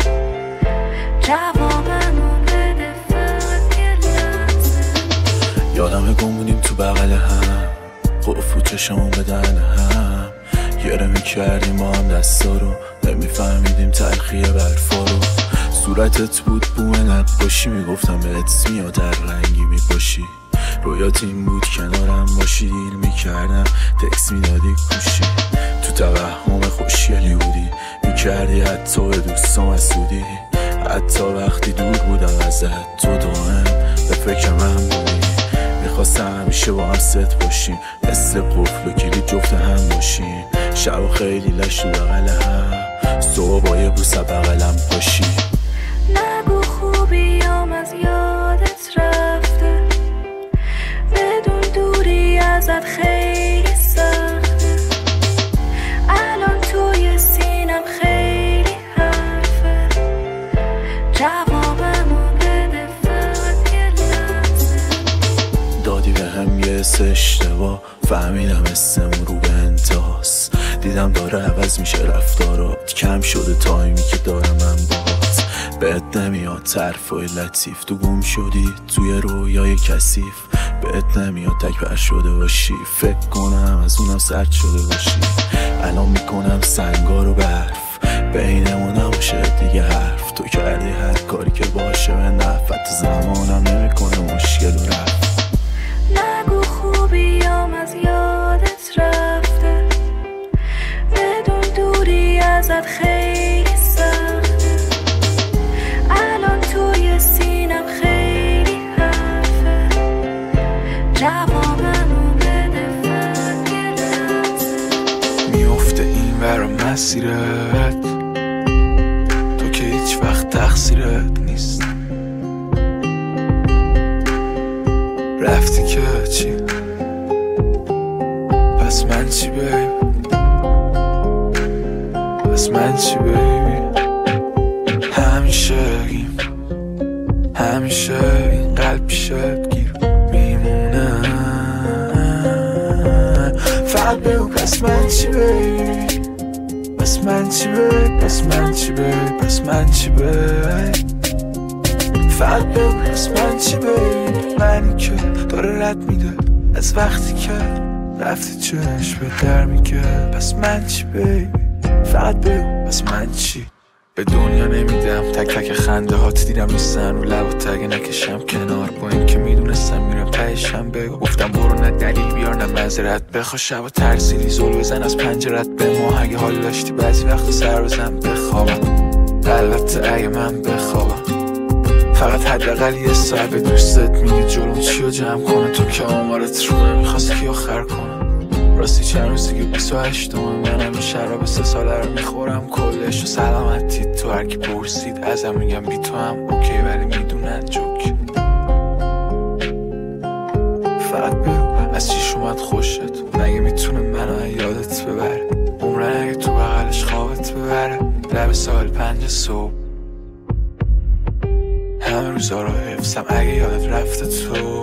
جوابمو بده فقط یه لحظه. یادم گم بودیم تو بغل هم، قفل چشمون به دهن هم، گره میکردیم با هم دستا رو، نمیفهمیدیم تلخی برفا رو. صورتت بود بوه نقاشی، میگفتم بهت میاد در رنگی میپاشی. رویات این بود کنارم باشی، دیر میکردم تکس میدادی کوشی. تو توهم خوشگلی بودی، میکردی حتی به دوستام حسودی. حتی وقتی دور بودم ازت تو دائم به فکر من بودی. میخواستم همیشه با هم ست باشیم، مثل قفل و کلید جفت هم باشیم. شب خیلی لش تو بغل هم، صبح با یه بوسه بغلم باشی. نگو خوبیام از یادت رفته، بدون دوری ازت خیلی سخته. الان توی سینم خیلی حرفه، جوابمو بده فقط یه لحظه. دادی به هم یه اشتباه، فهمیدم اسمون رو به انتهاست. دیدم داره عوض میشه رفتارات، کم شده تایمی که دارم من باهات. بهت نمیاد طرفای لطیف، تو گم شدی توی رویای کثیف. بهت نمیاد تک بر شده باشی، فکر کنم از اونم سرد شده باشی. الان میکنم سنگا رو برف، بینمون نباشه دیگه حرف. تو کردی هر کاری که باشه به نفت، زمانم نمیکنه مشکل و رفت. نگو خوبیام از یادت رفته، بدون دوری ازت خیلی سخته. الان توی سینم خیلی حرفه، جوابمو بده فقط یه لحظه. میفته این ور مسیرت، تو که هیچ وقت تقصیرت نیست. رفتی که چی؟ پس من چی بیبی؟ پس من چی بیبی؟ همیشه این قلب پیشت گیر میمونه. فقط بگو پس من چی بیبی؟ پس من چی بیبی؟ پس من چی بیبی؟ پس من چی بیبی؟ فقط بگو پس من چی بیبی؟ منی که داره رد میده از وقتی که رفتی، چشم به در میگه پس من چی بیبی؟ فقط بگو پس من چی؟ به دنیا نمیدم تک تک خنده هات، دیدم نیستن رو لب و تگه نکشم کنار، با این که میدونستم میرم تهشم. بگو گفتم برو، نه دلیل بیار نه معذرت بخوا. شب و ترسیدی زل بزن از پنجرت به ما، اگه حال داشتی بعضی وقت سر بزن بخوابم. البته اگه من بخوابم، فقط حداقل یه ساعت به دوستت میگی جلوم چیو جمع کنه. تو که آمارت رو نمیخواست کی آخر کنه. راستی چند روزی که 28 منم این شراب 3 ساله رو میخورم کلش. و سلامتی تو هرکی پرسید ازم میگم بی تو هم اوکی، ولی میدونن جوک. فقط بگو از چیش اومد خوشت، مگه میتونه منو یادت ببره؟ عمرن اگه تو بغلش خوابت ببره. لب سال 5 صبح همه روزا رو حفظم، اگه یادت رفته تو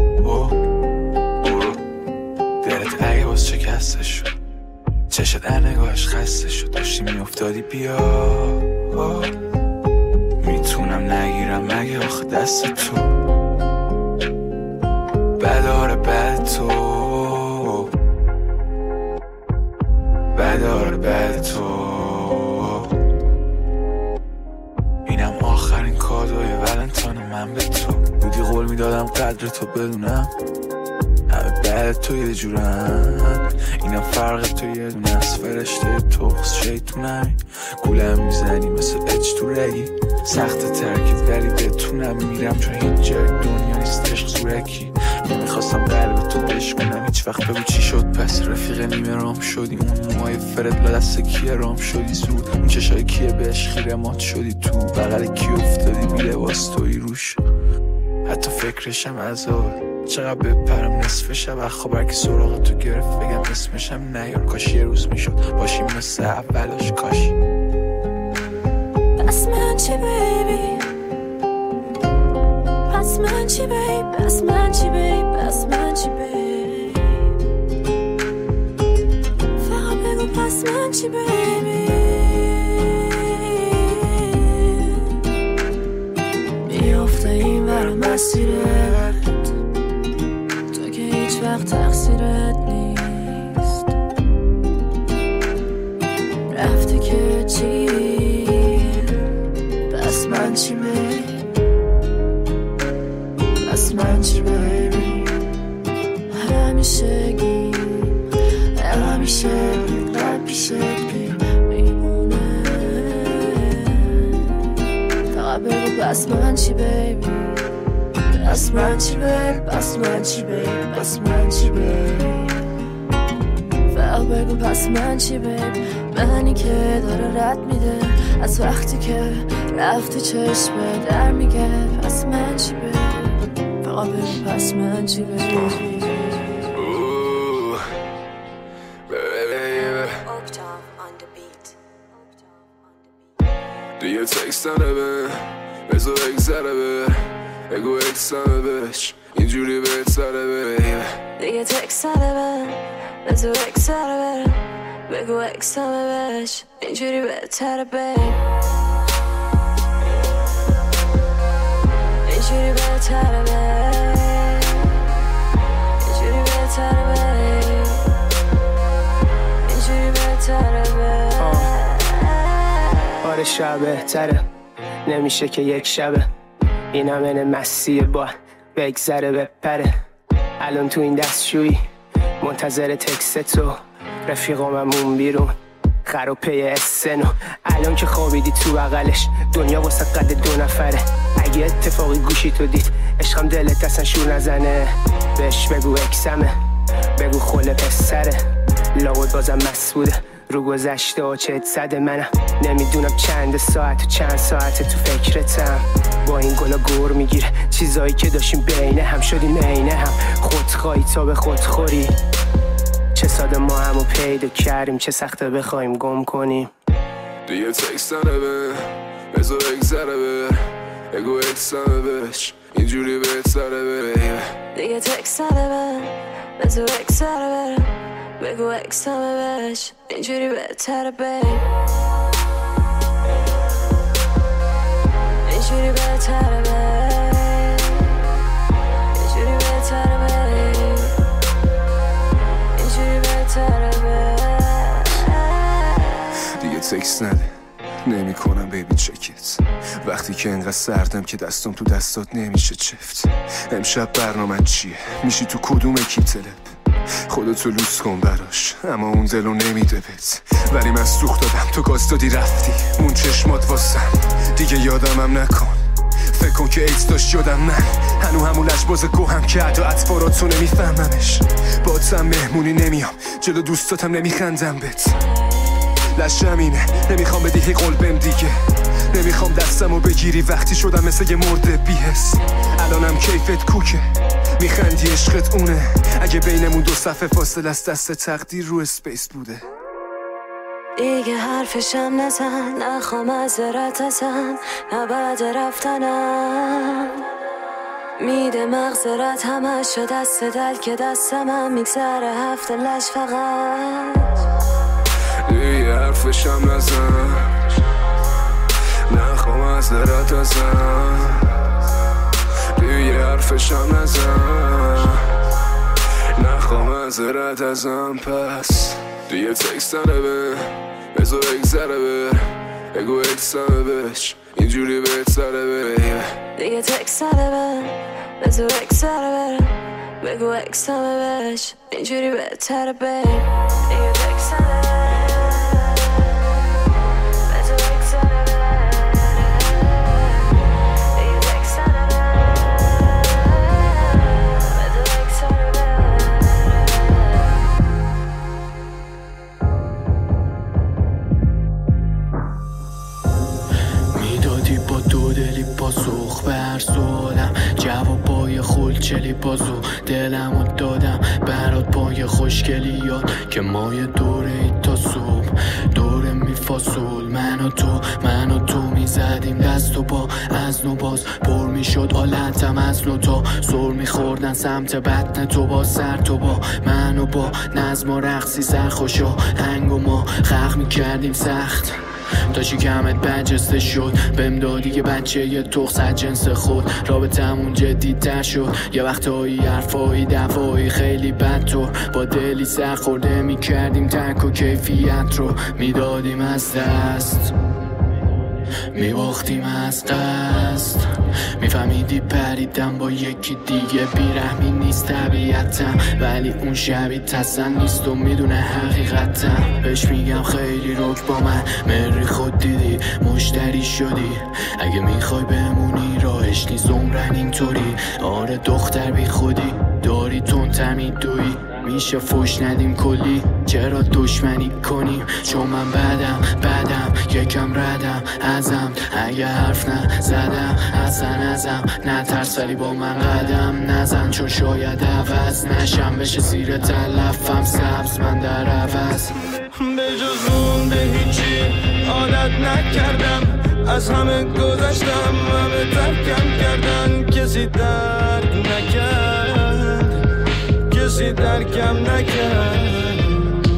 برو. دلت اگه باز شکسته شد، چشت در نگاهش خسته شد، داشتی میافتادی بیا. میتونم نگیرم مگه آخه دست تو بداره بعد تو، بداره بعد تو. اینم آخرین کادوی ولنتاین من به تو. بودی قول میدادم قدر تو بدونم، همه بعد تو یه جورم. اینم فرق تو یه دونه از فرشته توخص شیطونمی. گولم میزنی مثل اج تو رگی، سخت ترکت ولی بتونم میرم، چون هیچ جای دنیا نیست عشق زورکی. نمیخواستم قلب تو بشکنم هیچ وقت، بگو چی شد پس رفیق نیمه رام شدی. اون موهای فرد لدست کیه رام شدی زود، اون چشای کیه بهش خیره مات شدی. تو بغل کی افتادی بی لباس توی روش، حتی فکرشم عذاب. چقدر بپرم نصف شب خبر که سراغ تو گرفت، بگم اسمشم نیار، کاش یه روز میشد باشیم مثل اولاش. کاش پس من چی بیبی؟ پس من چی بیبی؟ پس من چی بیبی؟ پس من چی بیبی؟ فقط بگو پس من چی بیبی؟ میافته این ور مسیرت، تو که هیچ وقت تقصیرت نیست. رفتی که چی؟ پس من چی بیبی؟ پس من چی بیبی؟ همیشگی قلب پیشت میمونه. فقط بگو پس من چی بیبی؟ پس من چی بیبی؟ پس من چی بیبی؟ پس من چی بیبی؟ فقط بگو پس من چی بیبی؟ منی که داره رد میده از وقتی که رفتی، چشم در میگه پس من چی بیبی؟ فقط بگو پس من چی بیبی؟ دیگه تکست نده بذار اگذره بر، بگو اکسنه بش اینجوری بهت سره بیبه. دیگه تکست نده بذار اگذره بر، بگو اکسنه بش اینجوری بهتره بیب. اینجوری بهتره babe اینجوری بهتره babe اینجوری بهتره babe آره شب بهتره نمیشه که یک شبه این همه مسیه با بگذره بپره الان تو این دستشویی منتظر تکست تو رفیقاممون بیرون خروپه اسنو الان که خوابیدی تو بغلش دنیا واسه قد 2 نفره اگه اتفاقی گوشی تو دید عشقم دلت اصلا شور نزنه بهش بگو اکسمه بگو خله پسره لابد بازم مسئوله رو گذشته و چت زده منم نمیدونم چند ساعت و چند ساعت تو فکرتم با این گلا گور میگیره چیزایی که داشتیم بینه هم شدیم عینه هم خودخواهی تا به خودخوری چه ساده ما همو پیدا کردیم چه سخته بخوایم گم کنیم دیگه تکست نبه بذار بگذره بره بگو اکسمه بهش اینجوری بهتره بره دیگه تکست نبه بذار بگذره بره بگو اکسمه بهش اینجوری بهتره babe اینجوری بهتره babe اینجوری بهتره babe اینجوری بهتره babe دیگه تکست نده نمی کنم بیبی چکت وقتی که انقدر سردم که دستم تو دستات نمیشه چفت امشب برنامه چیه میشی تو کدوم اکیپ تلپ خودتو لوس کن براش اما اون دلو نمیده بهت ولی من سوخت دادم تو گاز دادی رفتی مون چشمات واسم دیگه یادمم نکن فکر کن که ایت داشت یادم نه هنو همون لجباز گوهم که عدا اطفاراتو نمیفهممش باتم مهمونی نمیام جلو دوستاتم نمیخندم بهت لشم اینه نمیخوام بدی هی قلبم دیگه نمیخوام دستمو بگیری وقتی شدم مثل یه مرده بیهس الانم کیفت کوکه میخندی عشقت اونه اگه بینمون 2 صفحه فاصله است دست تقدیر رو اسپیس بوده دیگه حرفشم نزن نخوام معذرت ازم نه بعد رفتنم میده مغزرت همش شد دست دل که دستم هم میگذره هفته لش فقط دیگه حرفشم نزن نخوام معذرت ازم دیگه حرفشم نزن نخوام معذرت ازم پس دیگه تکست نبه بذار بگذره بره بگو اکسمه بهش اینجوری بهتره بره دیگه تکست نبه بذار بگذره بره بگو اکسمه بهش اینجوری بهتره babe دیگه تکست نبه پاسخ به هر سوالم جوابای خلچلی بازو دلمو دادم برات پای خوشگلیات که مای دوره تا صبح دوره میفاصل من و تو میزدیم دست و با از نو باز پر میشد حالتم از نو تا سر میخوردن سمت بطن تو با سر تو با من و با نظم و رقصی سرخوشا هنگ و ما خلق میکردیم سخت تا شکمت برجسته شد بهم دادی که بچه یه تخص جنس خود رابطمون جدی‌تر شد یه وقتایی حرفایی دفایی خیلی بدطور با دلی سر خورده میکردیم ترک و کیفیت رو میدادیم از دست میباختیم از قصد میفهمیدی پریدم با یکی دیگه بیرحمی نیست طبیعتم ولی اون شبیه تسن نیست و میدونه حقیقتم بهش میگم خیلی رک با من مری خود دیدی مشتری شدی اگه میخوای بمونی راهش نیست عمرن اینطوری آره دختر بی خودی داری تندتر میدوی میشه فوش ندیم کلی چرا دشمنی کنیم چون من بدم یکم ردم ازم اگه حرف نزدم اصلا ازم نترس ولی با من قدم نزن چون شاید عوض نشم بشه زیر تلفم سبز من در عوض به جز اون به هیچی عادت نکردم از همه گذشتم همه ترکم کردن کسی درک نکرد کسی درکم نکرد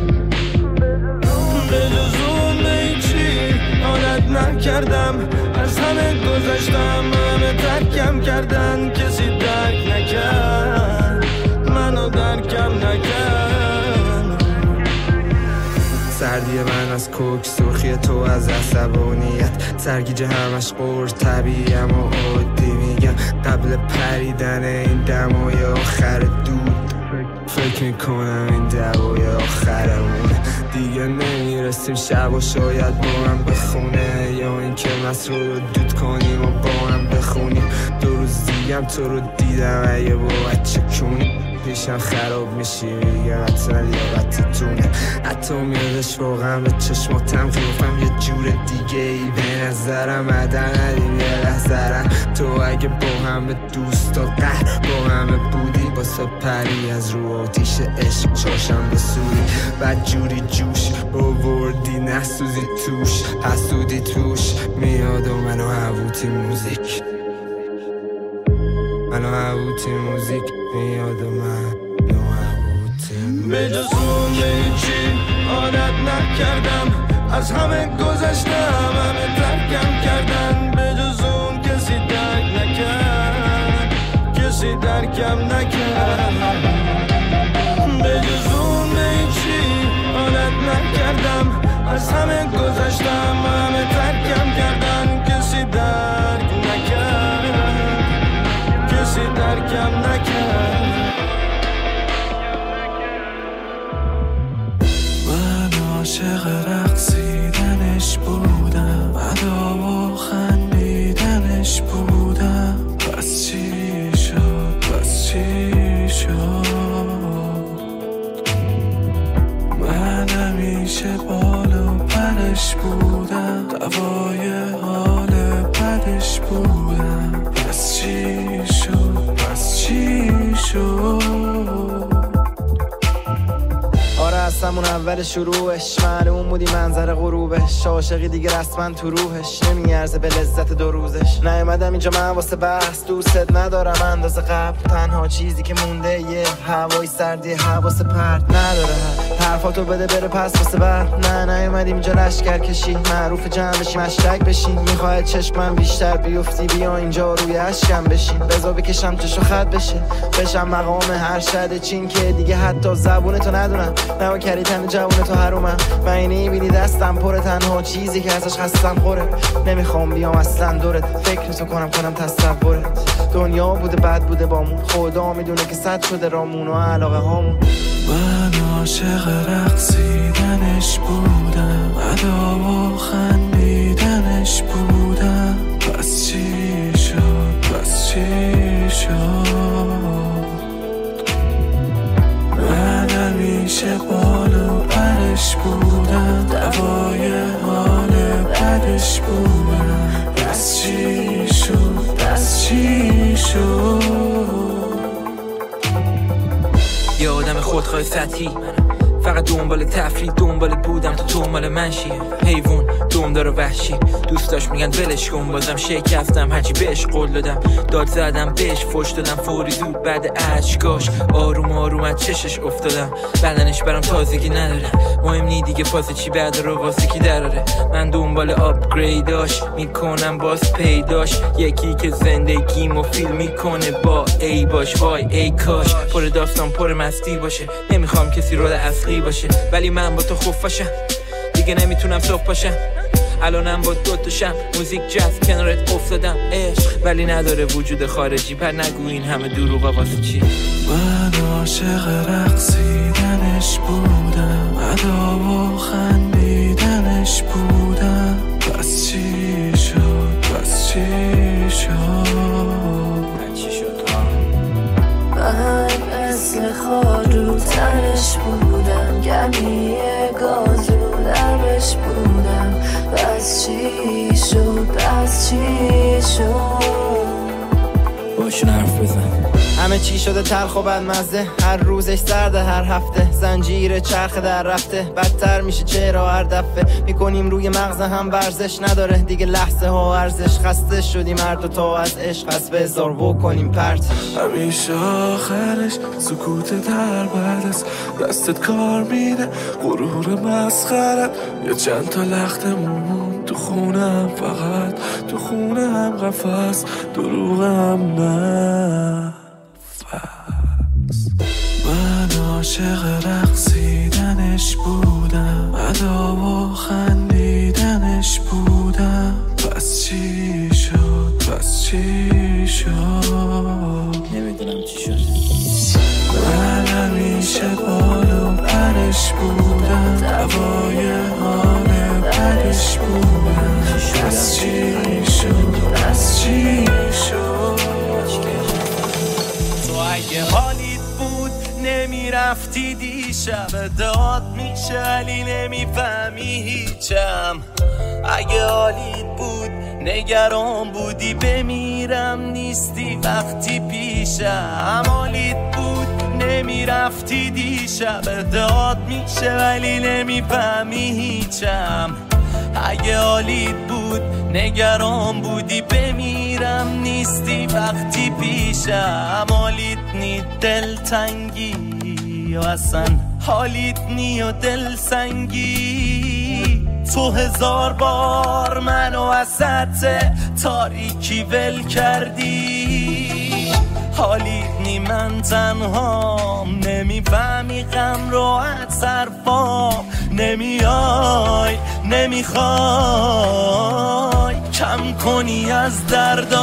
به جز اون به هیچی عادت نکردم از از همه گذشتم، همه ترکم کردن، کسی درک نکرد، منو درکم نکرد. سردی من از کوک، سرخی تو از عصبانیت، سرگیجه همش قرص طبیعی اما عادی میگم. قبل پریدن این دمای آخر دود فکر میکنم این دوای آخرمونه. دیگه نمیرسیم شب و شاید با هم بخونه، یا اینکه مسرور رو دود کنیم و با هم بخونیم. 2 روز دیگم تو رو دیدم اگه با بچه کنیم، پیشم خراب میشی میگم حتما لیاقتتونه. حتی میادش واقعا به چشماتم قیافم یه جور دیگه ای، به نظرم عدن ندیم یه لحظرم. تو اگه با همه دوستا قهر با همه بودی، واسه پری از رو آتیش عشق چاشم بسوری. بد جوری جوش آوردی نسوزی توش، حسودی توش میاد و منو هووتی موزیک، منو هووتی موزیک میاد و منو هووتی. به جز اون به هیچی عادت نکردم، از همه گذشتم، همه ترکم کردن. به جز اون کسی درک نکرد، کسی درکم نکرد. به جز اون به هیچی عادت نکردم، از همه گذشتم، همه ترکم کردن. کسی درک نکرد، کسی درکم نکرد. من عاشق رقصیدنش بودم، ادا و خندیدنش بودم. پس چی شد، پس چی شد؟ من همیشه بال و پرش بودم، دوای حال بدش بودم. پس چی شد، پس چی شد؟ آره از همون اول شروعش معلوم بودی منظر غروبش، عاشقی دیگه رسما تو روحش نمیارزه به لذت 2 روزش. نیومدم اینجا من واسه بحث، دوست ندارم اندازه قبل. تنها چیزی که مونده یه هوای سردی، حواس پرت نداره. حرفاتو بده بره پس واسه بعد. نه نیومدیم اینجا لشکر کشی، معروف جمع بشیم مشترک بشیم. میخواد چشمم بیشتر بیفتی، بیا اینجا روی اشکم بشین. بذار بکشم چشو خط بشه، بشم مقام هر شد چین که دیگه حتی زبونتو ندونم. نوا کردی تن جوونتو حرومم، من اینی بینی دستم پره. تنها چیزی که ازش خستم خوره، نمیخوام بیام اصلا دورت. فکرتو کنم تصورت. دنیا بوده بد بوده بامون، خدا میدونه که صد شده رامون و علاقه هامون. من عاشق رقصیدنش بودم، ادا و خندیدنش بودم. پس چی شد، پس چی شد؟ من همیشه بال و پرش بودم، دوای حال بدش بودم. پس چی شد، پس چی شد؟ یه آدم خودخواه سطحی، فقط دنبال تفریح، دنبال بودم تو مال من شی. حیوان دمدار و وحشی، دوستاش میگن ولش کن، بازم شکستم هرچی بهش قول دادم. داد زدم بهش فوش دادم فوری زود بعد اشکاش. آروم آروم از چشش افتادم، بدنش برام تازگی نداره. مهم نی دیگه فاز چی بعد رو واسه کی دراره. من دنبال آپگریداش میکنم باز پیداش، یکی که زندگیمو فیلم میکنه با ای باش. وای ای کاش پر داستان پر مستی باشه، نمیخوام کسی رو اصلی باشه. ولی من با تو خفاشم، دیگه نمیتونم صبح پاشم. الانم با 2 تا شم موزیک جاز کنارت افتادم عشق، ولی نداره وجود خارجی. پر نگو این همه دروغا واسه چی. من عاشق رقصیدنش بودم، ادا و خندیدنش بودم. پس چی شد، پس چی شد؟ من مثل خارو تنش بودم، گمی گازو لبش بودم. پس چی شد، پس چی شد؟ باشون حرف بزن. همه چی شده تلخ و بدمزه، هر روزش سرده، هر هفته زنجیر چرخ در رفته، بدتر میشه چرا هر دفعه میکنیم روی مغز هم ورزش، نداره دیگه لحظه ها ارزش، خسته شدیم هر دو تا از عشق، از بذار کنیم پرتش. همیشه آخرش سکوت در بعد است، دستت کار میده غرور مسخرت، یه چند تا لختمون تو خونم، فقط تو خونم قفس، دروغم نفس. من عاشق رقصیدنش بودم، ادا و خندیدنش بودم، پس چی شد پس چی شد نمیدونم چی شد. من همیشه بالو پرش بودم، دوای حال پرش بودم، پس چی شد پس چی شد. تو اگه حالیت بود نمیرفتی دیشب، داد میشه ولی نمیفهمی هیچم. اگه حالیت بود نگران بودی بمیرم، نیستی وقتی پیشم. حالیت بود نمیرفتی دیشب، داد میشه ولی نمیفهمی هیچم. اگه حالیت بود نگران بودی بمیرم، نیستی وقتی پیشم. حالیت نی دلتنگی و اصلا حالیت نی و دلسنگی، تو 1000 بار منو وسط تاریکی ول کردی. حالیت نی من تنهام، نمیفهمی غم رو از حرفام، نمیای نمیخوای کم کنی از دردا.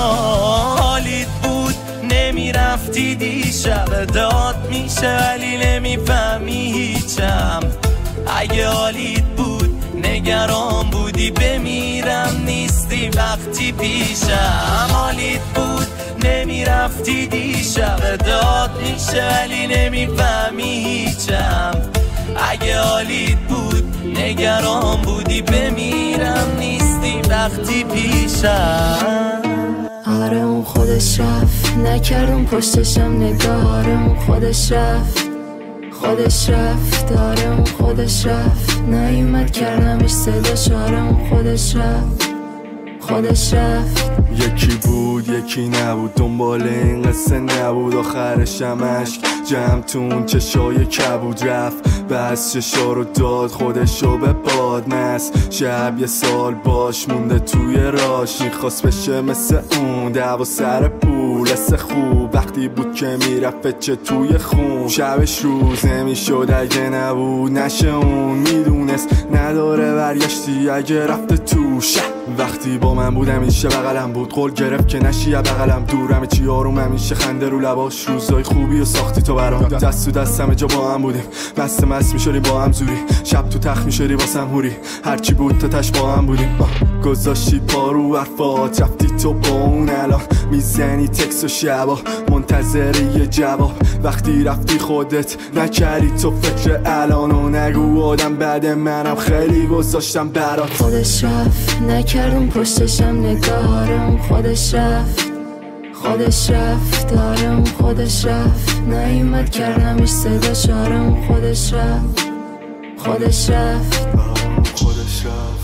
حالیت بود نمیرفتی دیشب، داد میشه ولی نمیفهمی هیچم. اگه حالیت بود نگران بودی بمیرم، نیستی وقتی پیشم. حالیت بود نمیرفتی دیشب، داد میشه ولی نمیفهمی هیچم. اگه حالیت بود نگران بودی بمیرم، نیستی وقتی پیشم. آره اون خودش رفت، نکردم پشتشم نگاه. آره اون خودش رفت خودش رفت، آره اون خودش رفت، نیومد کردمش صداش. آره اون خودش رفت خودش رفت. یکی بود یکی نبود، دنبال این قصه نبود، آخرش هم عشق جمع تون چشای کبود. رفت بس چشا رو داد خودشو به باد، مست شب یه سال باش مونده توی راش، میخواست بشه مثل اون دعوا سر پول. حس خوب وقتی بود که میرفت چه توی خون، شبش روز نمیشد اگه نبود نشه اون. میدونست نداره برگشتی اگه رفته تو شه، وقتی با من بود همیشه بغلم بود، قول گرفت که نشی بغلم دور. همه چی آروم همیشه خنده رو لباش، روزای خوبی و ساختی تو برام، دست تو دست همه جا با هم بودیم، مست میشدی با هم زوری، شب تو تخت میشدی واسم هوری، هرچی بود تا تش با هم بودیم. گذاشتی پارو حرفات رفتی تو با اون، الان میزنی تکس و شبا منتظری یه جواب. وقتی رفتی خودت نکردی تو فکر الانو، نگو آدم بعد منم خیلی گذاشتم برات. خودش رفت نکردم پشتشم نگاه. آره اون خودش رفت خودش رفت، آره اون خودش رفت، نیومد کردمش صداش. آره اون خودش رفت خودش رفت خودش رفت.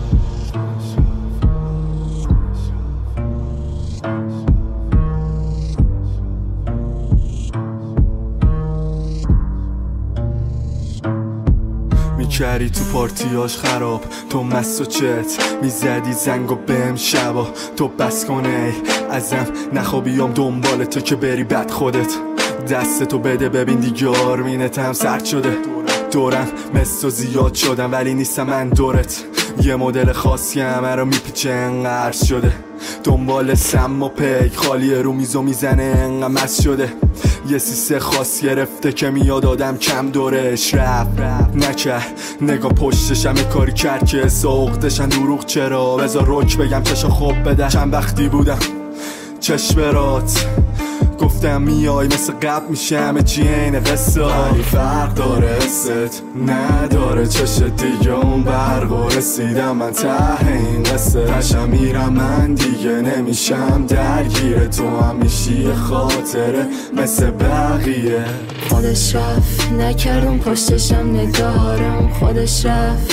میکردی تو پارتیاش خراب، تو مست و چت میزدی زنگ و بهم شبا. تو بس کنه ازم نخوابیام دنبال تو که بری بد خودت، دستتو بده ببین دیگه آرمینتم سرد شده. دورم مثل زیاد شدم ولی نیستم من دورت، یه مدل خاصی همه رو میپیچه انقدر شده. دنبال سم و پیک خالی رو میزو میزنه انقدر مست شده. یه سیسه خاص گرفته که میاد آدم کم دورش رفت نکرد، نگاه پشتش همه کاری کرد که ساختشن دروغ. چرا بذار رک بگم چشا خوب بده، چند وقتی بودم چشم برات گفتم میای مثل قبل میشه همه چی عین قصه ولی فرق داره حست نداره چشت دیگه اون برق رسیدم من ته این قصه تشم میرم من دیگه نمیشم درگیره تو هم میشی خاطره مثل بقیه خودش رفت نکردم پشتشم نگارم خودش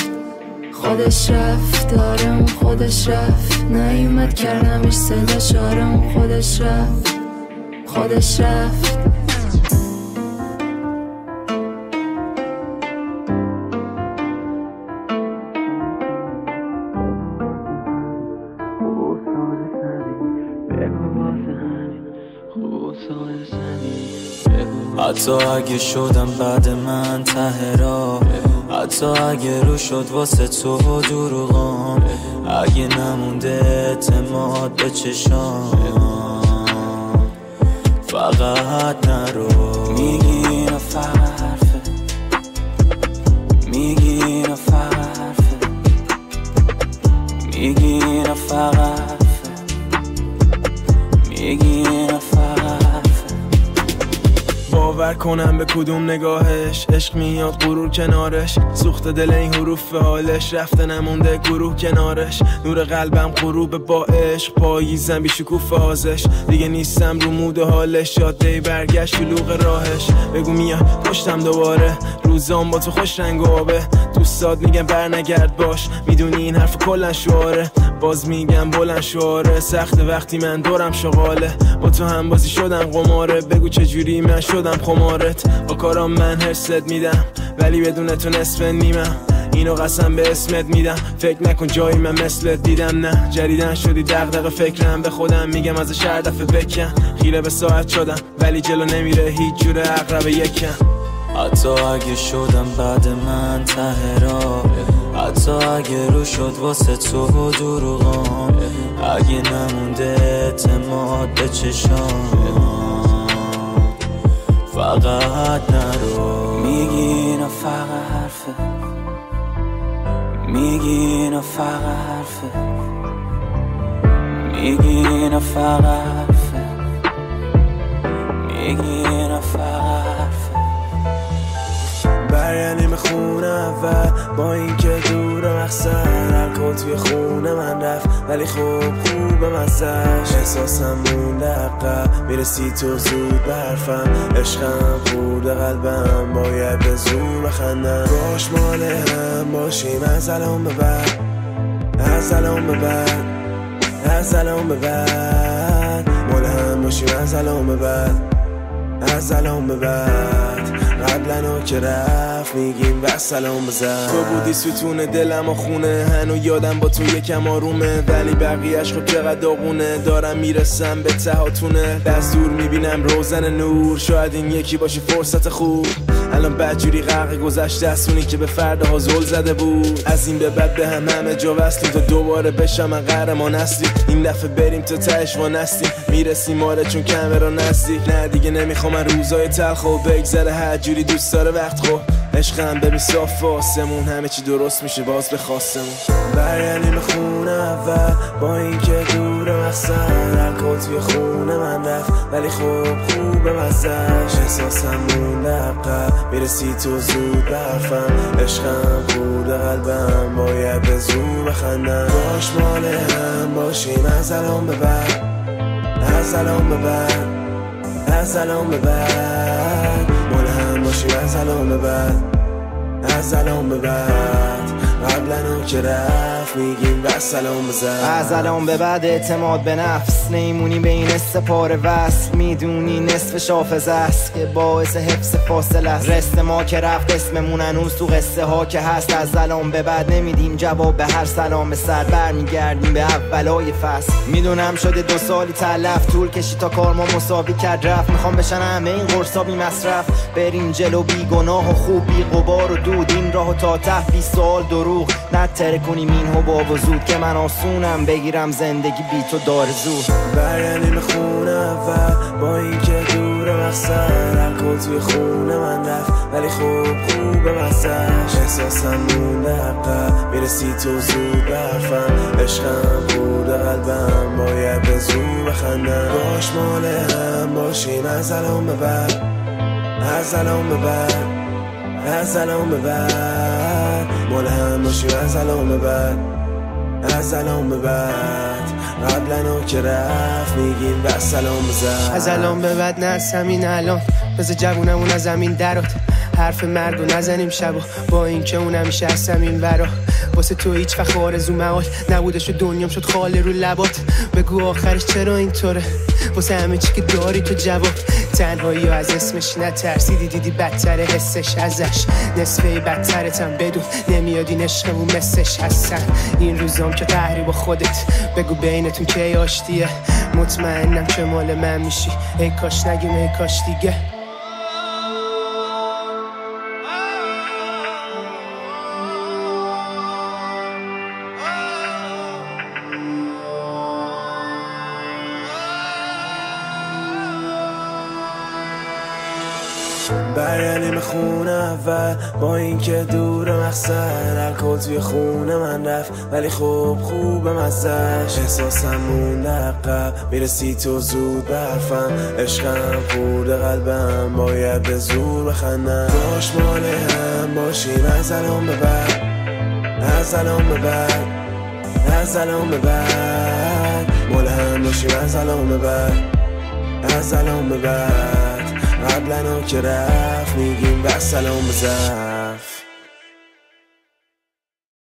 رفت دارم خودش رفت نیومد کردمش صدا شارم خودش رفت حتی اگه شدم بعد من ته راه حتی اگه رو شد واسه تو دروغام اگه نمونده اعتماد به چشام فقط نرو میگی اینا فقط حرفه میگی اینا فقط حرفه میگی اینا فقط حرفه میگی اینا فقط حرفه باور کنم به کدوم نگاهش عشق میاد غرور کنارش سوخت دل این حروف به حالش رفته نمونده گروه کنارش نور قلبم غروب با عشق پاییزم بی شکوفه آزش دیگه نیستم رو مود حالش جاده برگشت شلوغ راهش بگو میاد پشتم دوباره روزام با تو خوش رنگ و آبه دوستات میگن بر نگرد باش میدونی این حرف کلن شعاره باز میگم بلند شعاره سخت وقتی من دورم شغاله با تو هم بازی شدم قماره بگو چجوری من شدم خمارت با کارام من حرست میدم ولی بدون تو نصف نیمم اینو قسم به اسمت میدم فکر نکن جایی من مثلت دیدم نه جریدن شدی دغدغه فکرم به خودم میگم از هر دفعه بکن خیره به ساعت شدم ولی جلو نمیره هیچ جور عقرب یکم حتی اگه شدم بعد من ته راه حتی اگه رو شد واسه تو دروغام اگه نمونده اعتماد به چشام فقط نرو میگی اینا فقط حرفه میگی اینا فقط حرفه میگی اینا فقط حرفه میگی اینا فقط حرفه برگردیم خونه اول با این که دور مقصد الکل توی خونه من رفت ولی خوب مزش احساسم مونده عقب میرسی تو زود برفم عشقم خورده قلبم باید به زور بخندم باش مال هم باشیم از الان به بعد از الان به بعد از الان به بعد مال هم باشیم از الان به بعد از الان به بعد قبلنو که رفت میگیم و سلام بزن تو بودی ستون دلم و خونه هنو یادم با تو یکم آرومه ولی بقیهش خب چقدر داغونه دارم میرسم به تهاتونه دست دور میبینم روزن نور شاید این یکی باشی فرصت خوب الان بدجوری غرق گذشته اسونی که به فردها زل زده بود از این به بعد به همه جا وصلیم تا دوباره بشم من قهرمان اصلی این دفعه بریم تا تهش وانستیم میرسیم آره چون کمرا نزدیک نه دیگه نمیخوام من روزای تلخ و بگذره هر جوری دوست داره وقت خو عشقم ببین صاف واسمون همه چی درست میشه باز به خواستمون برگردیم خونه اول با این که دور مقصد الکل توی خونه من رفت ولی خوب مزش احساسم مونده عقب میرسی تو زود برفم عشقم خورده قلبم باید به زور بخندم باش مال هم باشیم از الان به بعد از الان به بعد از الان به بعد مال هم باشیم از الان به بعد از الان به بعد قبلنو که رفت میگیم و سلام بزن از الان به بعد اعتماد به نفس نیمونی به این استپار وصل میدونی نصف حافظه است که باعث حفظ فاصله است رست ما که رفت اسممون هنوز تو قصه ها که هست از الان به بعد نمیدیم جواب به هر سلام سر برمیگردیم به اولای فصل میدونم شده 2 سالی تلف طول کشی تا کار ما مساوی کرد رفت میخوام بشن همه این قرصا بی مصرف بریم جلو بی گناه و خوب بی غبار و دود این راهو تا ته 20 سال دروغ نتره کنیم این حباب و زود که من آسونم بگیرم زندگی بی تو دار زود برگردیم خونه اول با این که دور مقصد الکل توی خونه من رفت ولی خوب مزش احساسم مونده عقب میرسی تو زود برفم عشقم برده قلبم باید به زور بخندم باش مال هم باشیم از الان به بعد از الان به بعد از الان به بعد مال هم باشیم از الان به بعد از الان به بعد قبلا که رفت میگیم بس سلام بزن از الان به بعد نه از همین الان بذار جوونمون از زمین درات حرف مرگو نزنیم شبا با این که اون همیشه از همین برا واسه تو هیچ وقت آرزو محال نبودش و دنیام شد خاله رو لبات بگو آخرش چرا اینطوره واسه همه چی که داری تو جواب تنهایی از اسمش نترسیدی دیدی بدتره حسش ازش نصفه بدترتم بدون نمیاد این عشقمون مثلش هستن این روزام که قهری با خودت بگو بینتون که آشتیه مطمئنم که مال من میشی ای کاش نگیم ای کاش دیگه برگردیم خونه اول با این که دور مقصد الکل توی خونه من رفت ولی خوبه مزش احساسم مونده عقب میرسی تو زود برفم عشقم خورده قلبم باید به زور بخندم باش مال هم باشیم از الان به بعد از الان به بعد از الان به بعد مال هم باشیم از الان به بعد از الان به بعد قبلا که رفت میگیم بس سلام بزن